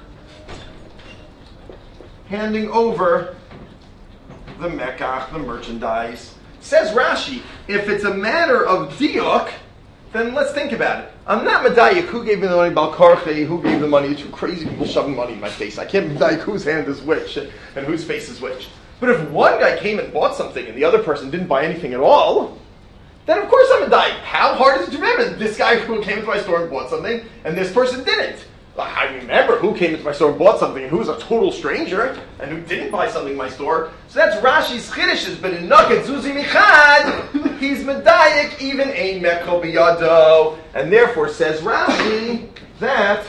handing over the mekach, the merchandise. Says Rashi, if it's a matter of diuk, then let's think about it. I'm not medayik who gave me the money, Balkarche, who gave the money. Two crazy people shoving money in my face. I can't medayik whose hand is which and whose face is which. But if one guy came and bought something and the other person didn't buy anything at all, then of course I'm medayik. How hard is it to remember this guy who came into my store and bought something and this person didn't? I remember who came into my store and bought something and who was a total stranger and who didn't buy something in my store. So that's Rashi's chiddush. But in Nakat Zuzi Michad, he's medayik even ein mecho biyado, and therefore says Rashi that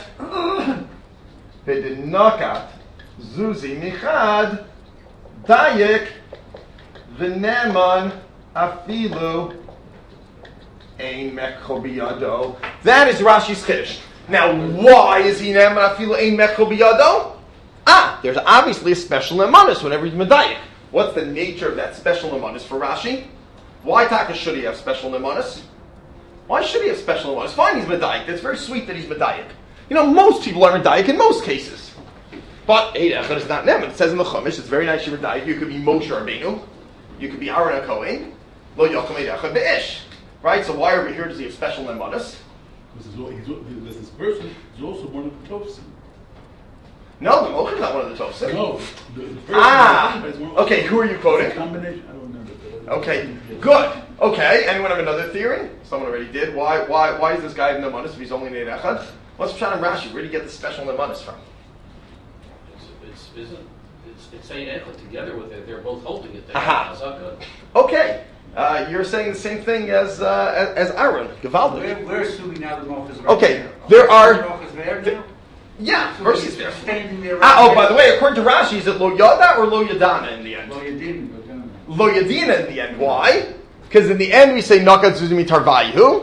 in Nakat Zuzi Michad dayik v'neman afilu ein mecho biyado. That is Rashi's chiddush. Now, why is he ne'eman afilu ein mecho biyado? Ah, there's obviously a special nemanis whenever he's medayik. What's the nature of that special nemanis for Rashi? Why taka should he have special nemanis? Why should he have special nemanis? Fine, he's medayik. That's very sweet that he's medayik. You know, most people are medayik in most cases. But Eid Echad is not ne'eman. It says in the Chumash, it's very nice you're medayik. You could be Moshe Rabbeinu. You could be Aaron HaKohen. Lo yocham Eid Echad be'ish. Right? So why over here does he have special nemanis? Because this person is also one of the Tofsim. No, the Mocha is not one of the Tofsim. No. The, the ah! Okay, who are you quoting? Combination, I don't remember. Okay, good. Okay, anyone have another theory? Someone already did. Why Why? Why is this guy Nemanis if he's only Neid Echad? What's Pshat and Rashi? Where do you get the special Nemanis from? It's, it's, isn't, it's, it's Ein Echad together with it. They're both holding it. Aha. Okay. Uh, you're saying the same thing as uh, as, as Aaron, Gavaldik. We're, we're assuming now the Moch is right. Okay, there are. There yeah, so verses there. Standing there right ah, oh, there. by the way, according to Rashi, is it Lo Yada or Lo Yadana in the end? Lo Yadina. Lo Yadina in the end. Why? Because in the end we say Nakat Zuzimi Tarvayu. Because he would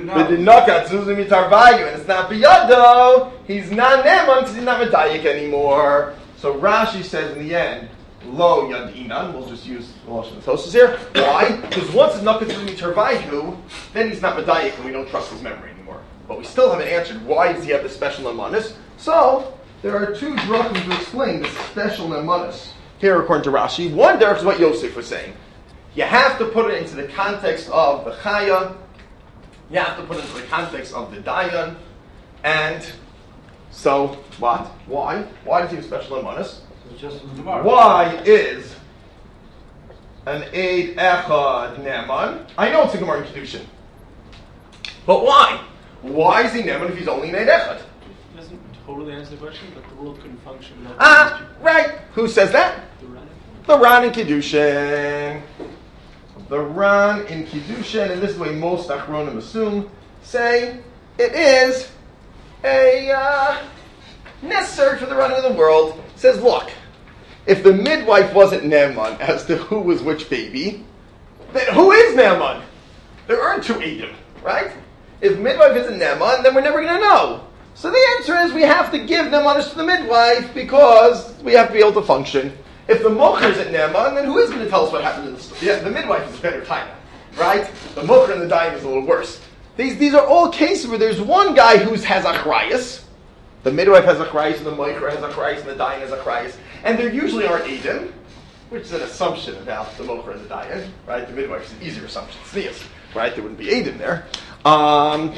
But the knockout Zuzim Mitarvayu, and it's not Biyado, he's not Neman because he's not Medayik anymore. So Rashi says in the end, Lo Yadinan, we'll just use the Lashon Tosas here. Why? Because once it's knockout Zuzim Mitarvayu, then he's not Medayik and we don't trust his memory anymore. But we still haven't answered why does he have the special Nemanis. So, there are two drachim to explain the special Nemanis here according to Rashi. One derech is what Yosef was saying. You have to put it into the context of the Chaya. You have to put it into the context of the Dayan. And so, what? Why? Why does he have special Nemanis? Why is an Eid Echad Neman? I know it's a Gemara in Kedushin. But why? Why is he Neman if he's only an Eid Echad? Doesn't totally answer the question, but the world couldn't function. Ah, right. Who says that? The Ran. The Ran in Kiddushin. The Ran in Kiddushin, and this is the way most Achronim assume, say it is a uh, necessary for the running of the world. It says, look, if the midwife wasn't Naaman as to who was which baby, then who is Naaman? There aren't two Edom, right? If midwife isn't Naaman, then we're never going to know. So the answer is we have to give Naaman to the midwife because we have to be able to function. If the mocher isn't Naaman, then who is going to tell us what happened in the story? Yeah, the midwife is a better time, right? The mocher and the dying is a little worse. These these are all cases where there's one guy who has achrayas. The midwife has achrayas, and the mocher has achrayas, and the dying has achrayas. And there usually aren't Edom, which is an assumption about the mocher and the dying, right? The midwife is an easier assumption. Sneas, right? There wouldn't be Edom there. Um,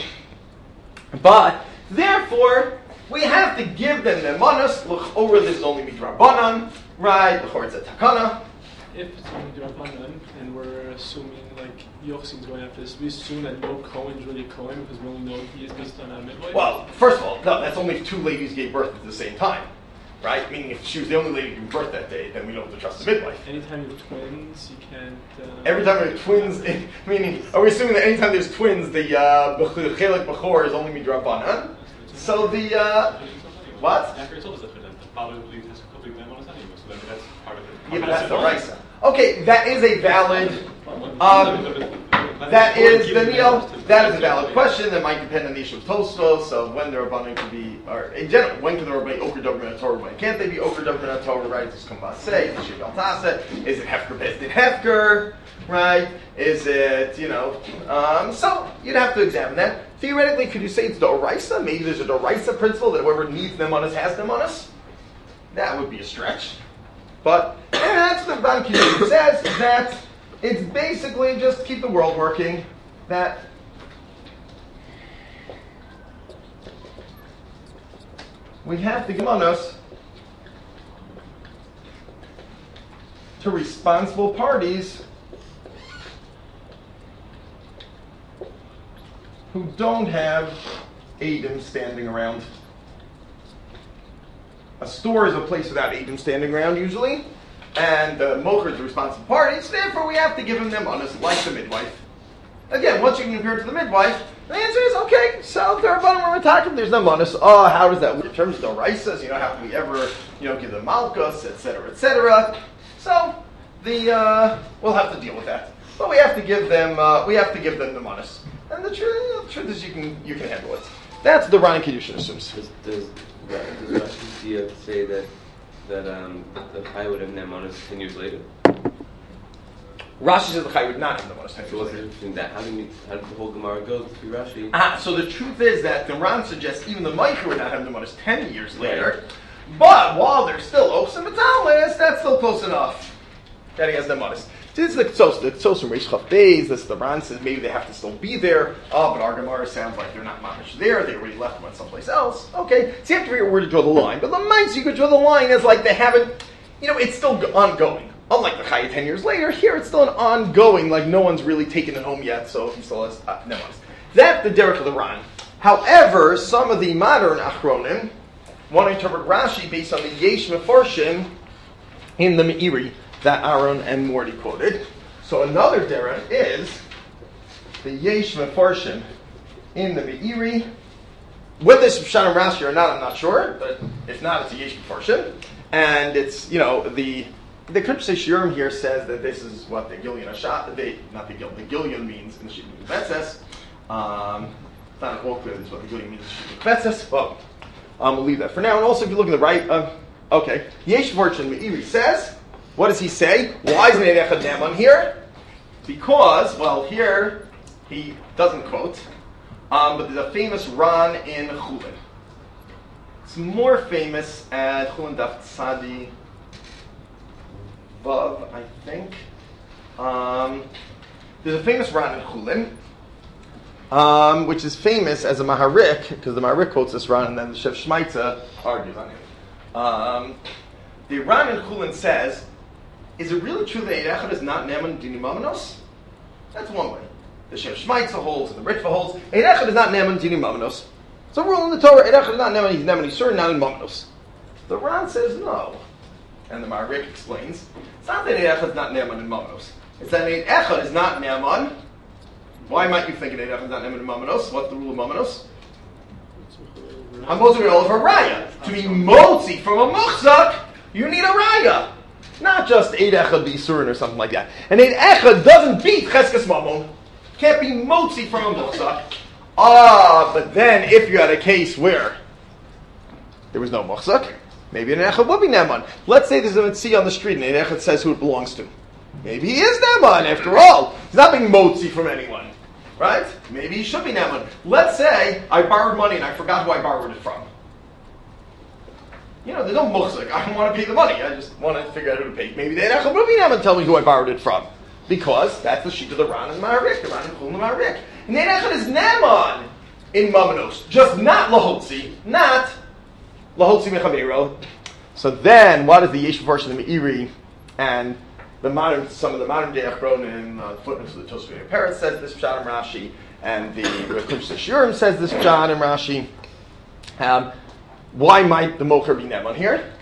but, therefore, we have to give them the manas. Look, over this is only midrabanan. Right, the it's a takana. If it's only Drabanan, and we're assuming, like, Yochsin's going after this, we assume that no Cohen's really Cohen because we only know he is based on a midwife? Well, first of all, no, that's only if two ladies gave birth at the same time. Right? Meaning if she was the only lady who gave birth that day, then we don't have to trust the midwife. Anytime you have twins, you can't... Uh, Every time there are twins, meaning, are we assuming that anytime there's twins, the uh, Chelik Bechor is only midrabanan? So the, uh, what? Yeah, but that's the Raisa. Okay, that is a valid, um, that is, Daniel, that is a valid question that might depend on the issue of Tosfos, so when the Rabbanim can be, or in general, when can the Rabbanim be Oker Dovrin Torah, when can't they be Oker Dovrin Torah, right? Does Kumbas say, is it Shibal Tasa, is it Hefker Bezdin Hefker, right? Is it, you know, um, so you'd have to examine that. Theoretically, could you say it's Doraisa? Maybe there's a Doraisa principle that whoever needs them on us has them on us? That would be a stretch. But and that's what the Ran Kiddushin says, is that it's basically just keep the world working, that we have to give on us to responsible parties who don't have Edom standing around. A store is a place without Edom standing around usually, and the mocher is the responsible party, so therefore we have to give him them honest, like the midwife. Again, once you can compare it to the midwife, the answer is, okay, so if they're about we're talking, there's no honest. Oh, how does that work? In terms of the raisas, you know, how can we ever, you know, give them malchus, et cetera, et cetera. So, the, uh, we'll have to deal with that. But we have to give them, uh, we have to give them the honest. And the truth, you know, the truth is you can, you can handle it. That's the Ran Kiddushin assumes. Does, does, does Rashi say that that um, the Chai would have Nemanis ten years later? Rashi says the Chai would not have Nemanis ten years so what's later. Interesting that how, do you, how does the whole Gemara go through Rashi? Ah, so the truth is that the Ran suggests even the Micah would not have Nemanis ten years later. Right. But while they're still Oks and Metalis, that's still close enough that he has Nemanis. This is the Ktsos, the Ktsos from Reish Chaf Beis. This the Ran says maybe they have to still be there. Oh, but our Gemara sounds like they're not mamish there. They already left and went someplace else. Okay, so you have to figure out where to draw the line. But the minds you could draw the line as like they haven't. You know, it's still ongoing. Unlike the Chaya ten years later, here it's still an ongoing. Like no one's really taken it home yet, so he still has uh, Nemanis. That's the derech of the Ran. However, some of the modern Achronim want to interpret Rashi based on the Yesh Mefarshim in the Meiri that Aaron and Morty quoted. So another derech is the Yesh Mefarshim in the Meiri. Whether it's Pshat and Rashi or not, I'm not sure, but if not, it's a Yesh Mefarshim. And it's, you know, the the Kuntrei Shiurim here says that this is what the Gilyon Ashat, the not the Gil, the Gilyon means in the Shibud Betzes. Um, it's not at all clear this is what the Goyim means. Kvetzes, well, um, we'll leave that for now. And also, if you look at the right, uh, okay, Yesh Vorchin Meiri says, what does he say? Why isn't it Echad Neman here? Because, well, here he doesn't quote, um, but there's a famous Ran in Chulin. It's more famous at Chulin Daf Tzadi Vav, I think. Um, there's a famous Ran in Chulin, um, which is famous as a Maharik, because the Maharik quotes this Ran, and then the Shev Shmaitza argues on it. Um, the Ran in Chulin says, is it really true that Eid Echad is not Neman Dini Mamanos? That's one way. The Shev Shmaitza holds, and the Ritva holds, Eid Echad is not Neman Dini Mamanos. It's a rule in the Torah, Eid Echad is not Neman, he's Neman, he's certain not in Mamanos. The Ran says no. And the Maharik explains, it's not that Eid Echad is not Neman in Mamanos. It's that Eid Echad is not Neman. Why might you think Eid Echad is not Neman in Mamanos? What's the rule of Mamanos? Hamotzi all of a raya. To be motzi from a muchzak, you need a raya. Not just Eid Echad b'Yisurin or something like that. And Eid Echad doesn't beat Cheskes Mamon. Can't be motzi from a muchzak. Ah, but then if you had a case where there was no muchzak, maybe an Echad would be Neman. Let's say there's a Mitzi on the street and an Echad says who it belongs to. Maybe he is Neman after all. He's not being motzi from anyone. Right? Maybe he should be Neman. Let's say I borrowed money and I forgot who I borrowed it from. You know, there's no muchzik. I don't want to pay the money. I just want to figure out who to pay. Maybe the Echad will be Neman and tell me who I borrowed it from. Because that's the sheet of the Ran and the Maharik. The Ran and Chul and the Maharik. And the Echad is Neman in Mamanos. Just not Lahotzi. Not Lahotzi Mechavero. So then, what is the Yeshiv Portion of the Meiri and the modern, some of the modern day Achronim, uh, footnotes of the Tosfot Peretz says this Pshat and Rashi, and the Rekush Shurim says this Pshat and Rashi. Um, why might the Mocher be Neman here?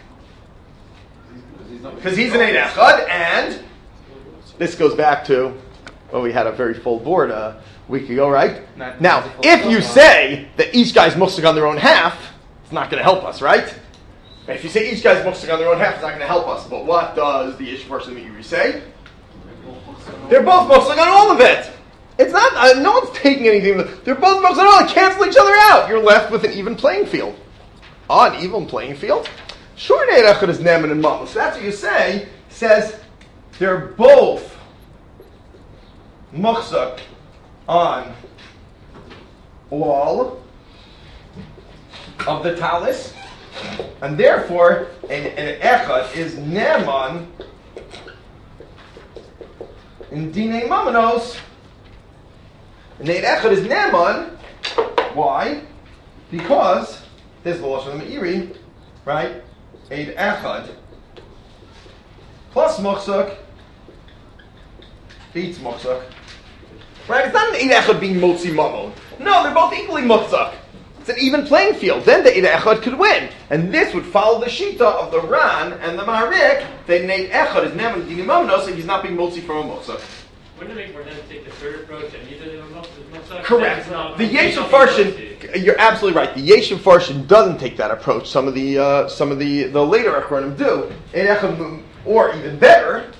Because he's an Eid Echad, and this goes back to, well, we had a very full board a week ago, right? Not now, if you say that each guy's muhsik on their own half, it's not going to help us, right? If you say each guy's muhsik on their own half, it's not going to help us. But what does the Yeshiv Portion of the Meiri say? They're both muhsik on all of it. It's not, uh, no one's taking anything. They're both muhsik on all. They cancel each other out. You're left with an even playing field. Oh, an even playing field? Sure, Eid Echad is Neman and Mamanos. So that's what you say. Says they're both muhsik on all of the talis. And therefore, an, an echad is neman in dinei mamanos. And an echad is neman. Why? Because there's the lashon of the Meiri, right? Eid echad plus muchzak beats muchzak. Right? It's not an Eid echad being motzi mamon. No, they're both equally muchzak. It's an even playing field. Then the Eid Echad could win. And this would follow the Shita of the Ran and the Maharik, that an Eid Echad is Neman Dini Mamanos, and he's not being motzi from a Motza. Wouldn't it make more sense to take the third approach and either of them Motza? Correct. The Yeshiv Farshin, you're absolutely right. The Yeshiv Farshin doesn't take that approach. Some of the uh, some of the, the later Achronim do. Eid Echad, or even better,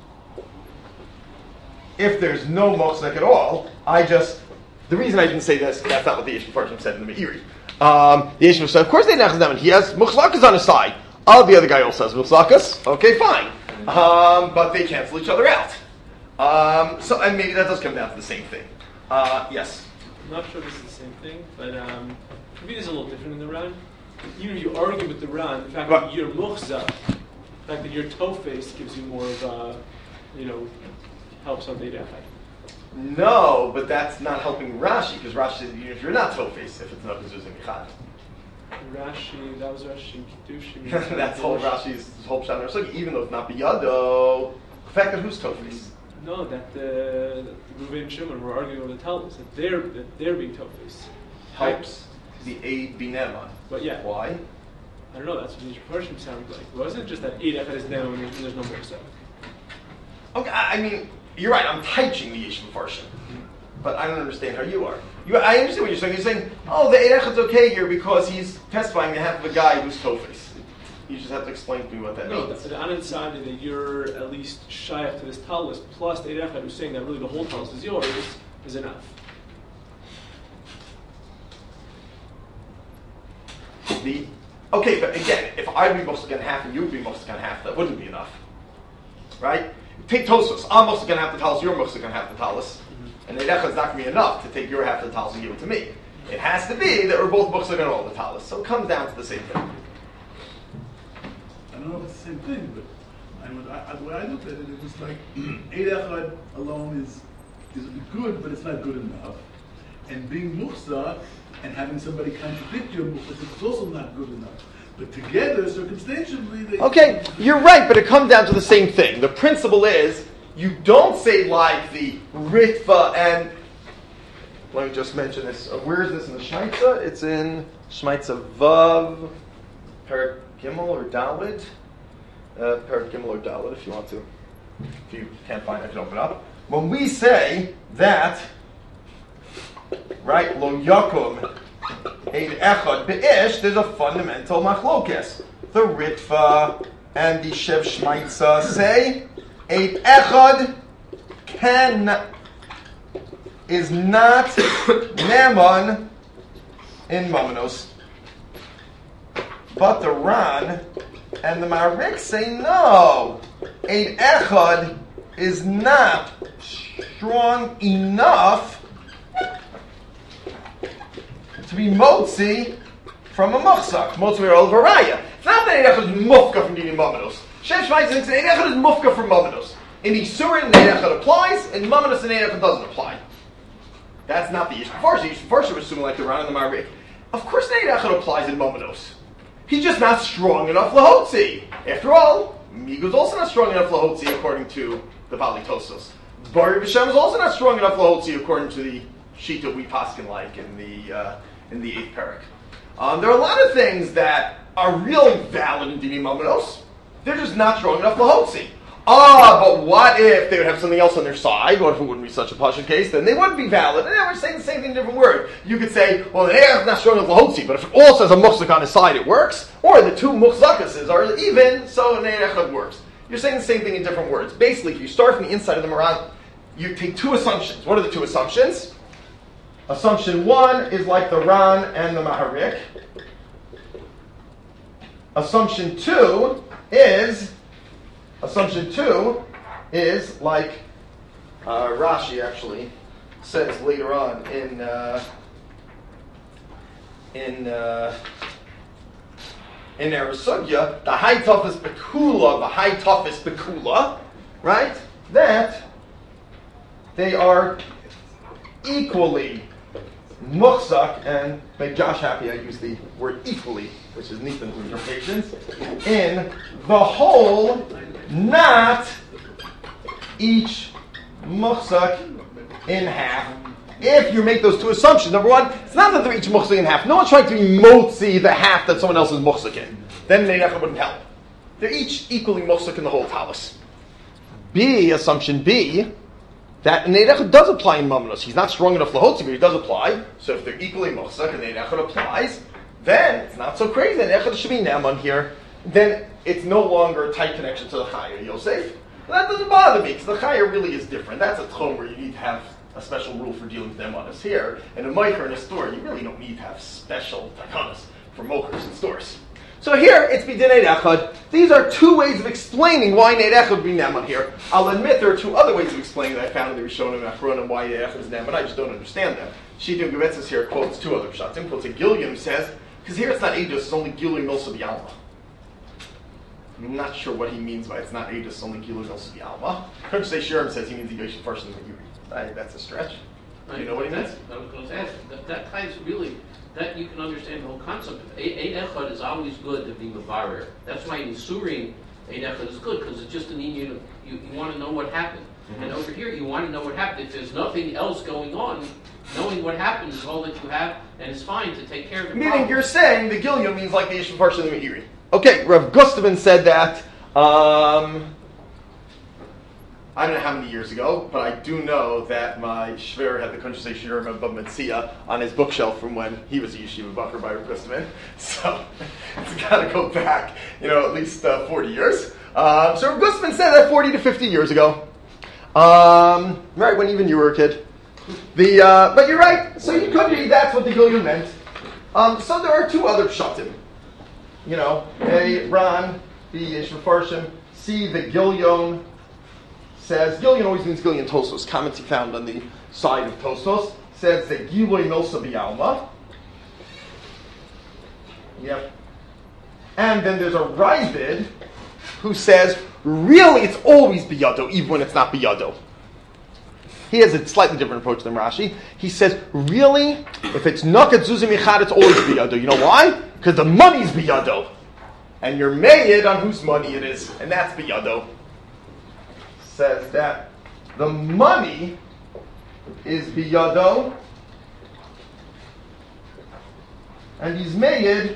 if there's no Motzek at all, I just... The reason I didn't say this, that's not what the Yeshiv Farshim said in the Meiri. Um, the Yeshiv said, of course they Nechaz Neman. He has Muchslakas on his side. Oh, the other guy also has Muchslakas. Okay, fine. Um, but they cancel each other out. Um, so, and maybe that does come down to the same thing. Uh, yes? I'm not sure if it's the same thing, but um, maybe it's a little different in the Ran. You you argue with the Ran, the fact that you're Muchza, the fact that you're Tofes gives you more of a, you know, helps on data effect. No, but that's not helping Rashi, because Rashi says if you're not Tofes, if it's not Mezuzah Michad. Rashi, that was Rashi Kiddushim. That's whole Rashi's whole Pshat and Rashi, even though it's not Biyado. The fact that who's Tofes? No, that the, the Reuven and Shimon were arguing over the Talmud, that they're, that they're being Tofes. Helps the Eid be Neman. But yeah. Why? I don't know, that's what the Persian sounded like. It wasn't just that Eid Echad is Neman and there's no more stuff. Okay, I mean, you're right, I'm teaching the Yeshiv Farshim. But I don't understand how you are. You, I understand what you're saying. You're saying, oh, the Eid Echad's okay here because he's testifying on behalf of a guy who's Tofes. You just have to explain to me what that no, means. No, the Anan Sadi that you're at least shaykh to this talus, plus the Eid Echad who's saying that really the whole talus is yours, is enough. the okay, but again, if I'd be Musligan half and you'd be Musligan half, that wouldn't be enough, right? Take Tosfos. I'm Musligan half the talis, you're Musligan half the talis, and Eidecha is not going to be enough to take your half of the talis and give it to me. It has to be that we're both Musligan all the talis, so it comes down to the same thing. I don't know if it's the same thing, but I, would, I, the way I looked at it, it was like Eid Echad alone is is good, but it's not good enough. And being muhsa and having somebody contradict your muhsa is also not good enough. But together, circumstantially, they... Okay, you're right, but it comes down to the same thing. The principle is, you don't say like the Ritva and... Let me just mention this. Uh, where is this in the Shmaitza? It's in Shmaitza Vav, Perak Gimel or Dalet. Uh, Perak Gimel or Dalet, if you want to. If you can't find it, I can open it up. When we say that, right, Lo Yakum Eid Echad Be'ish, there's a fundamental machlokes. The Ritva and the Shev Shmaitza say Eid Echad can is not Neman in Mamanos. But the Ran and the Marik say no. Eid Echad is not strong enough to be motzi from a muchzak. Motzi or al varaya. It's not that Eid Echad is mufka from Dini Mamanos. Shem Shmaitz thinks that Eid Echad is mufka from Mamanos. In Yisurin, Eid Echad applies. In Mamanos, and Eid Echad doesn't apply. That's not the issue. First, the issue first we're assuming like the Ran and the Marik. Of course, Eid Echad applies in Mamanos. He's just not strong enough lahotzi. After all, Migu is also not strong enough lahotzi according to the Bali Tosos. Bari B'Shem is also not strong enough lahotzi according to the Shita we paskin like in the uh, in the eighth parak. Um, there are a lot of things that are really valid in Dini Mamanos. They're just not strong enough lahotzi. Ah, but what if they would have something else on their side? What if it wouldn't be such a pasha case? Then they would be valid. And then we're saying the same thing in a different word. You could say, well, the Ne'ach is not strong enough lahotzi, but if it also has a muchzak on his side, it works. Or the two muchzakases are even, so Ne'ach works. You're saying the same thing in different words. Basically, if you start from the inside of the Maran, you take two assumptions. What are the two assumptions? Assumption one is like the Ran and the Maharik. Assumption two is... Assumption two is like uh, Rashi actually says later on in uh, in uh, in Erasugya, the high toughest bekula, the high toughest bekula, right? That they are equally muchzak, and make Josh happy. I use the word equally, which is neat in interpretations, in the whole. Not each muchzak in half. If you make those two assumptions, number one, it's not that they're each muchzak in half. No one's trying to be motzi the half that someone else is muchzak in. Then Ne'ach wouldn't help. They're each equally muchzak in the whole talis. B, assumption B, that Ne'ach does apply in Mamanos. He's not strong enough lahotzi, but he does apply. So if they're equally muchzak and Ne'ach applies, then it's not so crazy. Ne'ach should be Naaman here. Then it's no longer a tight connection to the Chaya Yosef. That doesn't bother me, because the Chaya really is different. That's a tchom where you need to have a special rule for dealing with them on us here. In a Meicher in a store, you really don't need to have special takanas for mokers in stores. So here, it's B'din Eid Echad. These are two ways of explaining why Eid Echad would be Neman here. I'll admit there are two other ways of explaining that I found in the Rishonim and Achronim why Eid Echad is Neman. I just don't understand them. Shidim Gevetzes here quotes two other pshatim. Quotes a Gilliam says, because here it's not Eidus, it's only Gilui Milsa B'Alma. I'm not sure what he means by it's not Eidus, only Gilui Milsa B'Alma. Kurtzei Shurim says he means the Yosef first and the Yuri. That's a stretch. Do you know what he means? I was going to ask. That, that ties really, that you can understand the whole concept. Eid Echad is always good to be Mevarer. That's why in Surim, Eid Echad is good, because it's just an union of, you, you want to know what happened. Mm-hmm. And over here, you want to know what happened. If there's nothing else going on, knowing what happened is all that you have, and it's fine to take care of the Meaning problem. You're saying the Gilliam means like the Yishuv Parsha and the Meiri. Okay, Rav Gustavin said that, um, I don't know how many years ago, but I do know that my Shver had the Kunshei Shirim of Metzia on his bookshelf from when he was a yeshiva buffer by Rav Gustavin. So it's got to go back, you know, at least uh, forty years. Um, so Rav Gustavin said that forty to fifty years ago. Um, right, when even you were a kid. The uh, But you're right, so you could read that's what the Gilliam meant. Um, so there are two other pshatim. You know, A, Ran, B, Yesh Mefarshim, C, the Gilyon says, Gilyon always means Gilyon Tosfos. Comments he found on the side of Tosfos says that Giloy Milsa B'Yalma. Yep. And then there's a Ravid who says, really, it's always B'Yado, even when it's not B'Yado. He has a slightly different approach than Rashi. He says, really, if it's Nakat Zuzim Yichad, it's always B'Yado. You know why? Because the money's B'Yado. And you're made on whose money it is, and that's B'Yado. Says that the money is B'Yado, and he's made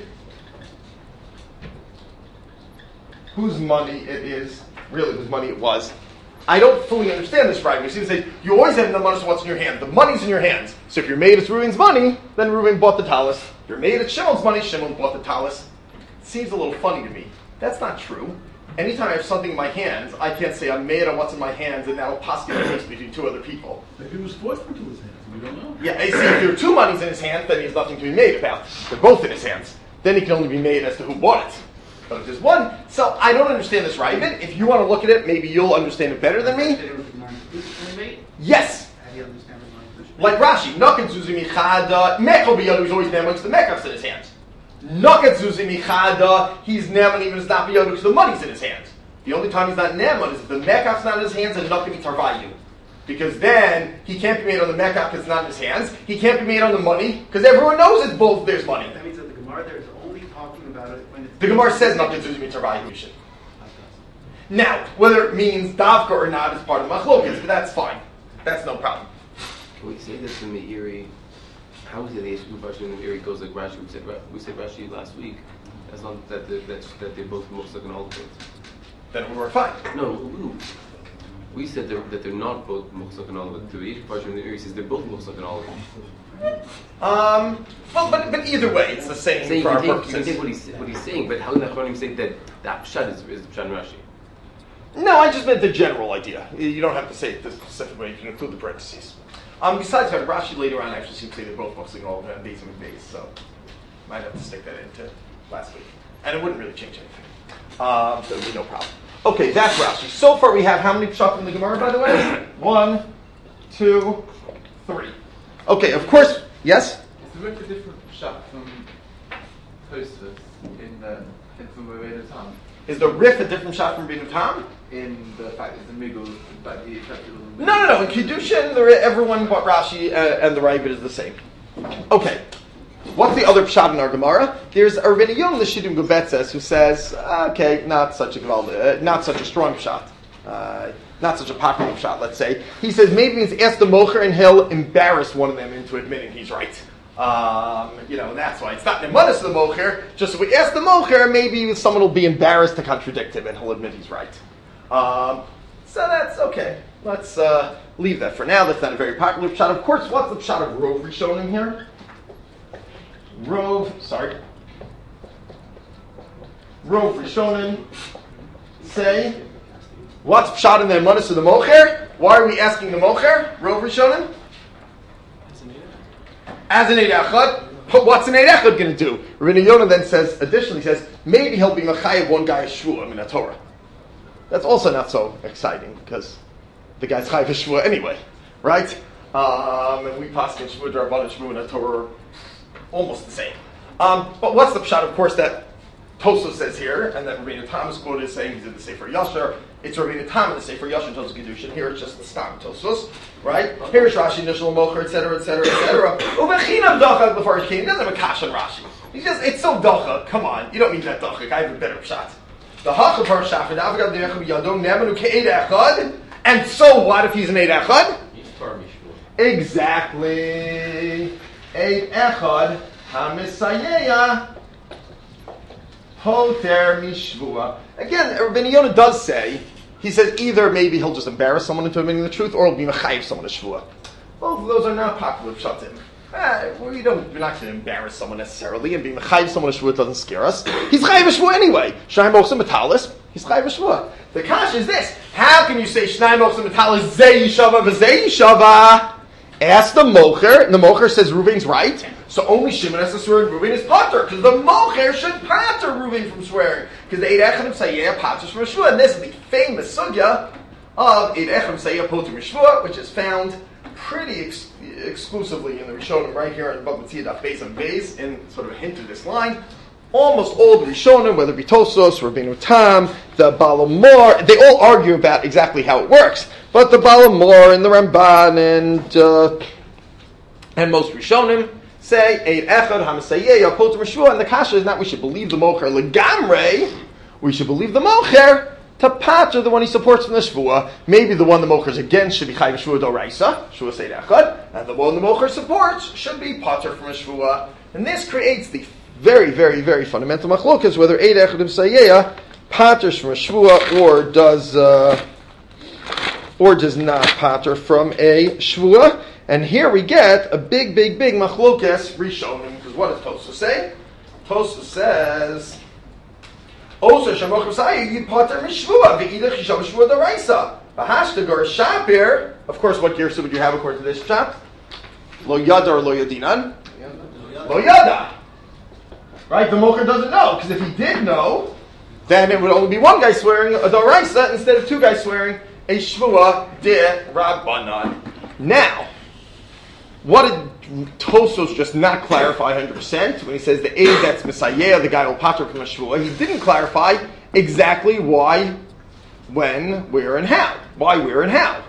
whose money it is, really whose money it was. I don't fully understand this right. You see, say you always have the money, so what's in your hand? The money's in your hands. So if you're made it's Reuven's money, then Reuven bought the talis. If you're made it's Shimon's money, Shimon bought the talis. It seems a little funny to me. That's not true. Anytime I have something in my hands, I can't say I'm made on what's in my hands, and that'll possibly choice between two other people. Maybe it was forced into his hands. We don't know. Yeah, see, if there are two monies in his hands, then he has nothing to be made about. They're both in his hands. Then he can only be made as to who bought it. But if there's one, so I don't understand this right. If you want to look at it, maybe you'll understand it better than me. Yes. How do you understand the language? Like Rashi, Nakat Zuzim Yichada, Mechel B'Yadu, he's always Neman because the Mekaf's in his hands. Nakat Zuzim Yichada, he's Neman even if it's not B'Yadu because the money's in his hands. The only time he's not Neman is if the Mekaf's not in his hands and Nakat Tarvayu. Because then he can't be made on the Mekaf because it's not in his hands. He can't be made on the money because everyone knows it's both there's money. That means that the Gemara there is only talking about it when it's... The Gemara says Nakat Zuzim Tarvayu. Now, whether it means Davka or not is part of Machlokes, but that's fine. That's no problem. Can we say that the Meiri, how is it the Yeshu Rashi and the Meiri goes like Rashi? We said, we said Rashi last week, as long that they're, that, that they're both Muchzak and all of it. Then we were fine. No, we, we said they're, that they're not both Muchzak and all of it. The Yeshu Rashi and the Meiri says they're both Muchzak and all of it. Um, well, but, but either way, it's the same so for our take, purposes. You can take what he's, what he's saying, but how can the Achronim say that that Pshat is, is the Pshat in Rashi? No, I just meant the general idea. You don't have to say it the specific way. You can include the parentheses. Um, besides that, Rashi later on actually seems to say they're both focusing all on days and days, so might have to stick that into last week. And it wouldn't really change anything. Um, so there would be no problem. Okay, that's Rashi. So far we have how many pshat in the Gemara, by the way? One, two, three. Okay, of course, yes? Is the Rif a different pshat from Tosfos in the in from Ravina Tam? Is the Rif a different shot from Binu Tam? In the fact that the Migul, that he accepted all the No, no, no. In Kiddushin, the, everyone but Rashi uh, and the Ravid is the same. Okay. What's the other pshat in our Gemara? There's a Rebbeinu Yonah L'Shidim Gubetzes who says, okay, not such a uh, not such a strong pshat, uh, not such a popular pshat. Let's say he says maybe it's ask the mocher and he'll embarrass one of them into admitting he's right. Um, you know, and that's why it's not nemanis to the mocher. Just if we ask the mocher, maybe someone will be embarrassed to contradict him and he'll admit he's right. Um, so that's okay. Let's uh, leave that for now. That's not a very popular pshat. Of course, what's the pshat of Rov Rishonim here? Rov, sorry. Rov Rishonim say, what's pshat in the nemanis of the mocher? Why are we asking the mocher? Rov Rishonim? As an Eid Echad, but what's an Eid Echad going to do? Rebbeinu Yonah then says, additionally says, maybe he'll be Mechayev one guy a Shvuah in a Torah. That's also not so exciting, because the guy's Chayev a Shvuah anyway, right? Um, and we pass in Shvuah, Darabban, and Shvuah in a Torah almost the same. Um, but what's the pshat, of course, that Tosfos says here, and that Rebbeinu Thomas quoted is saying he's in the Sefer Yashar. It's Rebbeinu Tam in the Sefer Yashar Tosfos Kedushin. Here it's just the Stam Tosfos, right? Here's Rashi, Nishal Mocher, et cetera, et cetera, et cetera. Uvechinam dachak before he came. He doesn't have a kash on Rashi. He just, it's so dachak. Come on, you don't need that dachak. I have a better pshat. The hacha par shafid avgad de'echad yadom nemanu ke'ed echad. And so what if he's an eid echad? Exactly. Eid echad hamisayeya. Hoter mishvua. Again, Rebbeinu Yonah does say, he says either maybe he'll just embarrass someone into admitting the truth, or he'll be mechayiv someone to shvua. Both of those are not popular pshatim. Eh, we don't, we're not going to embarrass someone necessarily, and being mechayiv someone to shvua doesn't scare us. He's chayiv shvua anyway. Shnai mochsim metalis. He's chayiv shvua. The kash is this: how can you say shnai mochsim metalis zeh yishava v'zeh yishava, Ask the mocher, and the mocher says Reuven's right, so only Shimon has to swear Reuven is pater, because the mocher should pater Reuven from swearing, because the Eid Echad Msayeh paters from a shvua, and this is the famous sugya of Eid Echad Msayeh poter mishvua, which is found pretty ex- exclusively in the Rishonim right here in Bava Metzia Daf Beis and Beis, in sort of a hint of this line. Almost all the Rishonim, whether it be Tosos, Rabbeinu Tam, the Balamor, they all argue about exactly how it works. But the Balamor and the Ramban and uh, and most Rishonim say Eid Echad Hamasayeh Poter Mishvua, and the kasha is not we should believe the Mocher legamre, we should believe the Mocher to pater the one he supports from the Shvua. Maybe the one the Mocher is against should be Chayiv Shvua Doraisa, Shvua Eid Echad, and the one the Mocher supports should be pater from a Shvua. And this creates the very, very, very fundamental machlokas whether Eid Echad Hamasayeh paters from a Shvua or does. Uh, or does not pater from a shvua. And here we get a big, big, big machlokas rishonim. Because what does Tosfos say? Tosfos says, "Osa shamoch b'sayir you pater mishvua v'idach yishav shvua daraisa v'hashtagar shapir." Of course, what girsa would you have according to this chap? Lo yada or lo yadinan? Lo yada. Right? The mocher doesn't know, because if he did know, then it would only be one guy swearing a daraisa instead of two guys swearing a shvua de rabbanan. Now, what did Tosos just not clarify one hundred percent when he says the aid that's Messiah, the guy will pater from a shvua? He didn't clarify exactly why, when, where, and how. Why, where, and how.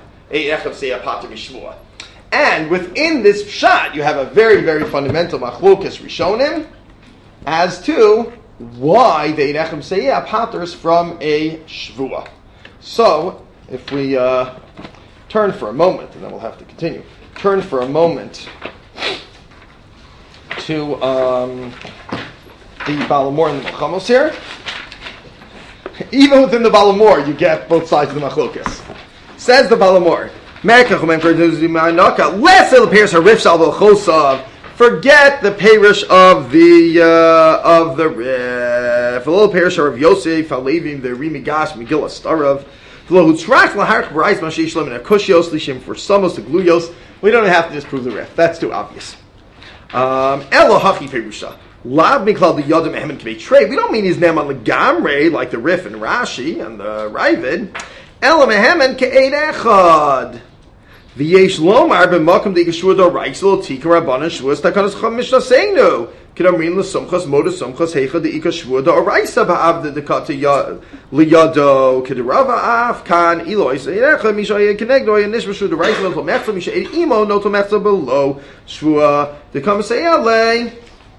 And within this pshat, you have a very, very fundamental machlokas rishonim as to why the Eid Echad Msayeh paters from a shvua. So, if we uh, turn for a moment, and then we'll have to continue, turn for a moment to um, the Balamor and the Melchamos here. Even within the Balamor, you get both sides of the Machlokas. Says the Balamor, forget the parish of the uh, of the Rif, a little parish of Yosef, Alevim, the Rimigas, Megillah Starav. For Samos, the Gluyos, we don't have to disprove the Rif. That's too obvious. Um, Elo Hachi Perusha. Lav Miklal the Yodim Ehem Kibei Trey. We don't mean his name on the Gamre, like the Rif and Rashi and the Ravid. Elo Mehem Ke'ed Echad. V'yesh Lomar b'makom de Yeshua do Reichsel Tika Rabbanan Shvuas Takanas Chom Mishnah Seinu. K'damrin l'sumchas modus sumchas heicha de Ika Shvua do Araisa ba'avde de Kata liyado k'derava af kan Elois Eirecha Misha Yeh Kenegdo Yenish V'Shua do Reichsel Noto Mechza Misha Eid Imo Noto Mechza below Shvua de Kamasayale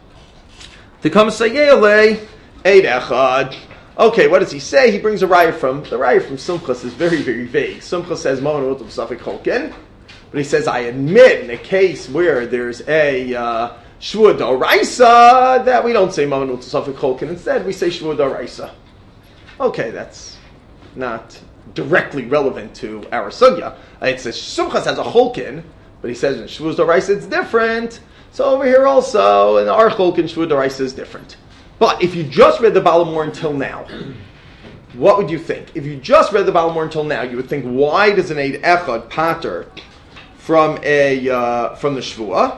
de Kamasayale Eid Echad. Okay, what does he say? He brings a raya from, the raya from Sumchas is very, very vague. Sumchas says, Momen Utam Safik Holkin. But he says, I admit, in a case where there's a uh, Shvua D'Oraisa, that we don't say Momen Utam Safik Holkin. Instead, we say Shvua D'Oraisa. Okay, that's not directly relevant to our sugya. It says, Sumchas has a Holkin, but he says in Shvua D'Oraisa it's different. So over here also, in our Holkin, Shvua D'Oraisa is different. But if you just read the Balamor until now, what would you think? If you just read the Balamor until now, you would think, why does an Eid Echad pater from a uh, from the Shvua?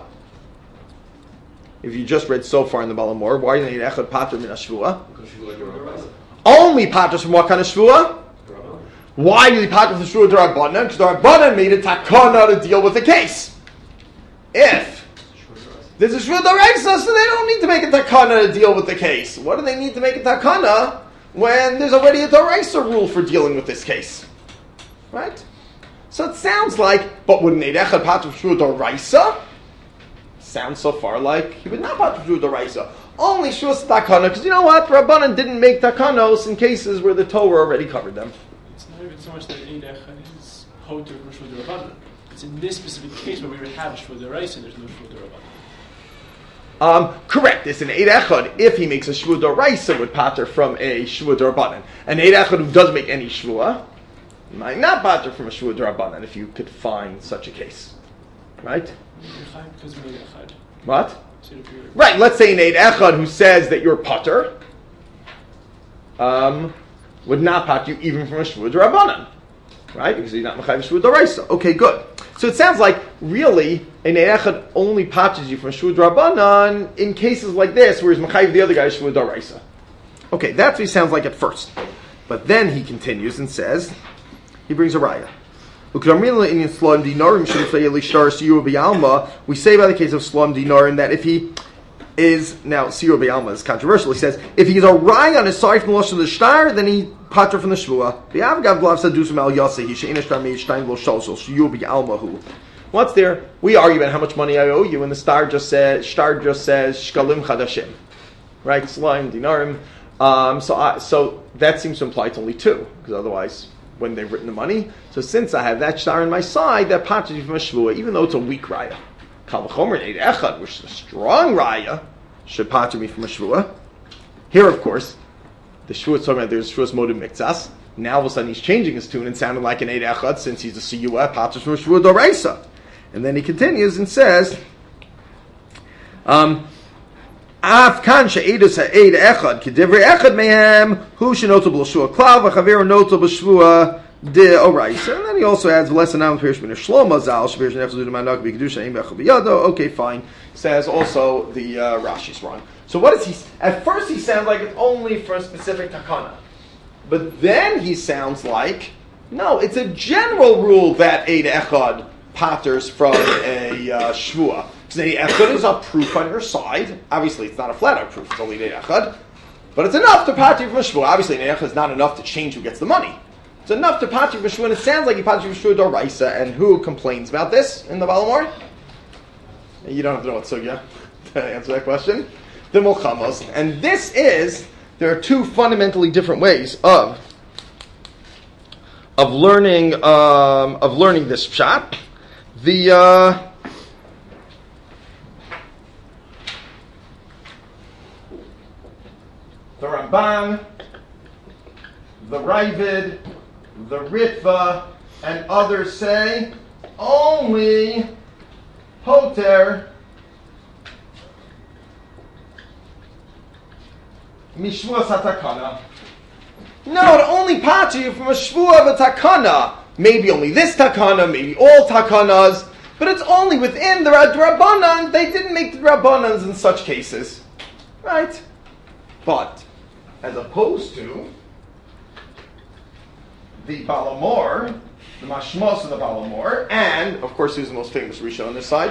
If you just read so far in the Balamor, why does an Eid Echad pater min a Shvua? Only paters from what kind of Shvua? Why did he pater from the Shvua D'Rabbanan? Because the Rabbanan made a takana to deal with the case. If there's a Shvua D'Oraisa, so they don't need to make a takana to deal with the case. What do they need to make a takana when there's already a D'Oraisa rule for dealing with this case? Right? So it sounds like, but would an Eid Echad pater from Shvua D'Oraisa? Sounds so far like he would not pater from Shvua D'Oraisa. Only Shvua takana, because you know what? Rabbanan didn't make takanos in cases where the Torah already covered them. It's not even so much that Eid Echad is poter from Shvua D'Rabbanan. It's in this specific case where we would have Shvua D'Oraisa and there's no Shvua D'Rabbanan. Um, correct. It's an Eid Echad. If he makes a Shvua D'Oraisa, would pater from a Shvua D'Rabbanan. An Eid Echad who doesn't make any Shvua might not pater from a Shvua D'Rabbanan if you could find such a case. Right? What? Right. Let's say an Eid Echad who says that you're pater um, would not pater you even from a Shvua D'Rabbanan. right? Because he's not Mechayiv Shvu D'Oraisa. Okay, good. So it sounds like really an Echad only patches you from Shvu D'Rabbanan in cases like this, whereas Mechayiv the other guy is Shvu D'Oraisa. Okay, that's what he sounds like at first. But then he continues and says, he brings a raya. We say by the case of Shlom Dinarim that if he is, now Siyur B'Alma is controversial, he says, if he's a raya on his side from the Lashon of the Shtar, then he patra from the Shvua. What's there? We argue about how much money I owe you, and the Star just says, Shtar just says, Shkalim Chadashim. Right? Shlom Dinarim. Um, so, I, so that seems to imply it's only two, because otherwise, when they've written the money, so since I have that shtar on my side, that patches you from a shvua, even though it's a weak raya. Kal v'chomer eid echad, which is a strong raya, should patch me from a shvua. Here, of course, the shvua is talking about there's shvuas modim mikzas. Now all of a sudden he's changing his tune and sounding like an eid echad, since he's a siyua, patches from a shvua d'oraisa. And then he continues and says, um, Af kan she'edus ha'ed echad k'divrei echad mehem hu she'notel b'shvua klav v'chaveru notel b'shvua de'oraisa. And then he also adds lesson now in Pirish Min Shlomo Zal Shvir Shnei Efzud Manak B'Kedusha Ein B'Echad B'Yado. Okay, fine. Says also the uh, Rashi's wrong. So what is he? At first he sounds like it's only for a specific takana, but then he sounds like no, it's a general rule that eid echad patters from a uh, shvua. So the echad is a proof on your side. Obviously, it's not a flat-out proof. It's only the echad, but it's enough to pater from a shvua. Obviously, the echad is not enough to change who gets the money. It's enough to pater from a shvua, and it sounds like he pater from shvua d'oraisa. And who complains about this in the Balamor? You don't have to know what sugya to answer that question. The Mulchamos, and this is there are two fundamentally different ways of of learning um, of learning this pshat. The uh, the Ramban, the Ravid, the Ritva, and others say only Poter Mishvua Satakana. No, it only pater you from a Shvua of a Takana. Maybe only this Takana, maybe all Takanas, but it's only within the Rabbanan. They didn't make the Rabbanans in such cases. Right? But, as opposed to the Balamor, the Mashmos of the Balamor, and, of course, who's the most famous Risha on this side?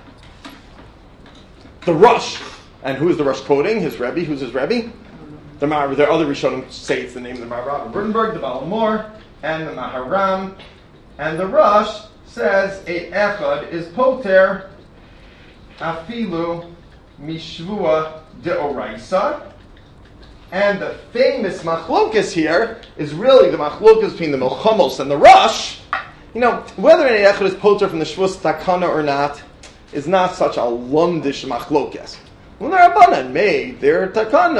The Rush. And who is the Rush quoting? His Rebbe. Who's his Rebbe? The Mar- there are other Rishonim say it's the name of the Maharam of Württemberg, the Balamor, and the Maharam. And the Rush says a echad is poter afilu mishvua deoraisa. And the famous machlokas here is really the machlokas between the Milchamos and the Rush. You know, whether an echad is poter from the shvus takana or not is not such a lumdish machlokas. When the Rabbanan made their takana,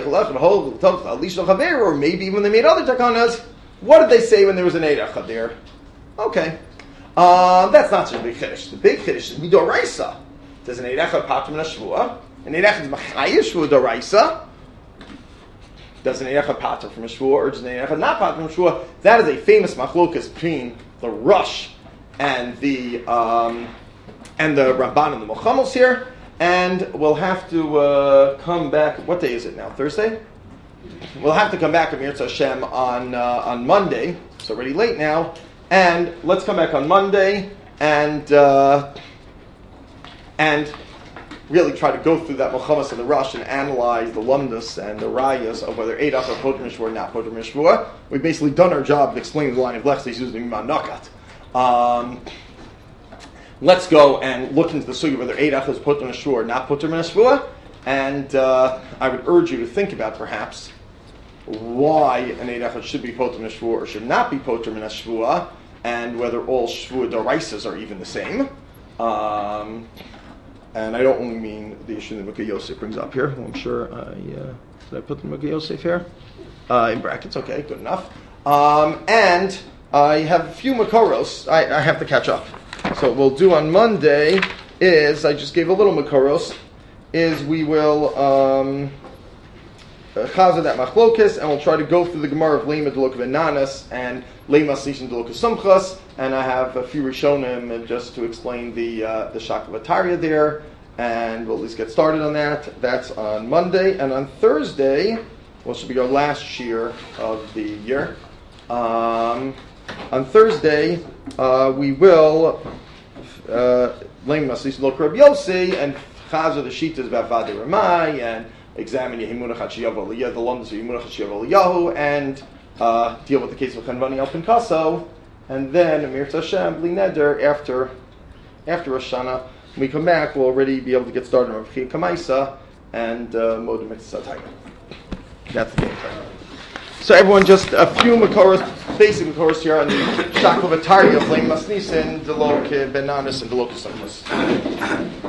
or maybe even they made other takanas, what did they say when there was an eid echad there? Okay, uh, that's not such a big chiddush. The big chiddush is midoraisa. Does an eid echad pater min shvua? An eid echad is machayiv shvua doraisa. Does an eid echad pater from a shvua, or does an eid echad not pater from a shvua? That is a famous machlokas between the Rush and the um, and the Ramban and the Milchamos here. And we'll have to uh, come back. What day is it now? Thursday? We'll have to come back, Amir Hashem, on uh, on Monday. It's already late now. And let's come back on Monday and uh, and really try to go through that Milchamos and the Rush and analyze the lumdus and the rayas of whether eid echad poter min shvua or not poter min shvua. We've basically done our job of explaining the line of lechs using Manakat. Um Let's go and look into the sugya whether eid echad is poter min shvua or not poter min shvua, and uh, I would urge you to think about perhaps why an eid echad should be poter min shvua or should not be poter min shvua, and whether all shvua d'oraisas are even the same. Um, and I don't only mean the issue that Mukha Yosef brings up here. I'm sure I uh, did I put the Mukha Yosef here uh, in brackets. Okay, good enough. Um, and I have a few makoros. I, I have to catch up. So what we'll do on Monday is, I just gave a little makoros, is we will um, chazer that machlokes, and we'll try to go through the Gemara of Lema Delok Venanas and Lema Sishin Delok Sumchas, and I have a few Rishonim just to explain the uh, the Shakavataria there, and we'll at least get started on that. That's on Monday, and on Thursday, which will be our last shiur of the year. Um, on Thursday, uh, we will Lema Sishin Delok Rabbi Yossi and chazer the Shitas about Vadei Ramai and examine Yehimunach Hachiyav Aliyah, the London of Yehimunach Hachiyav Aliyahu, and uh, deal with the case of Chanvani Al Pinkaso, and then Amir Tashem Bli Neder after after Rosh Hashanah. When we come back, we'll already be able to get started on Chiyah Kamaisa and Modem Mitzvah. That's the game plan. So everyone, just a few Makoros, basic Makoros here on the Shakavataria of Lema Snisin, Delok Benanis, and Delok Sumchas.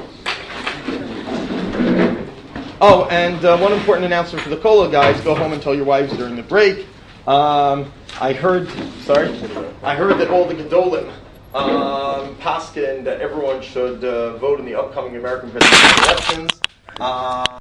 Oh, and uh, one important announcement for the Kola guys: go home and tell your wives during the break. Um, I heard, sorry, I heard that all the Gedolim um, paskin that everyone should uh, vote in the upcoming American presidential elections. Uh,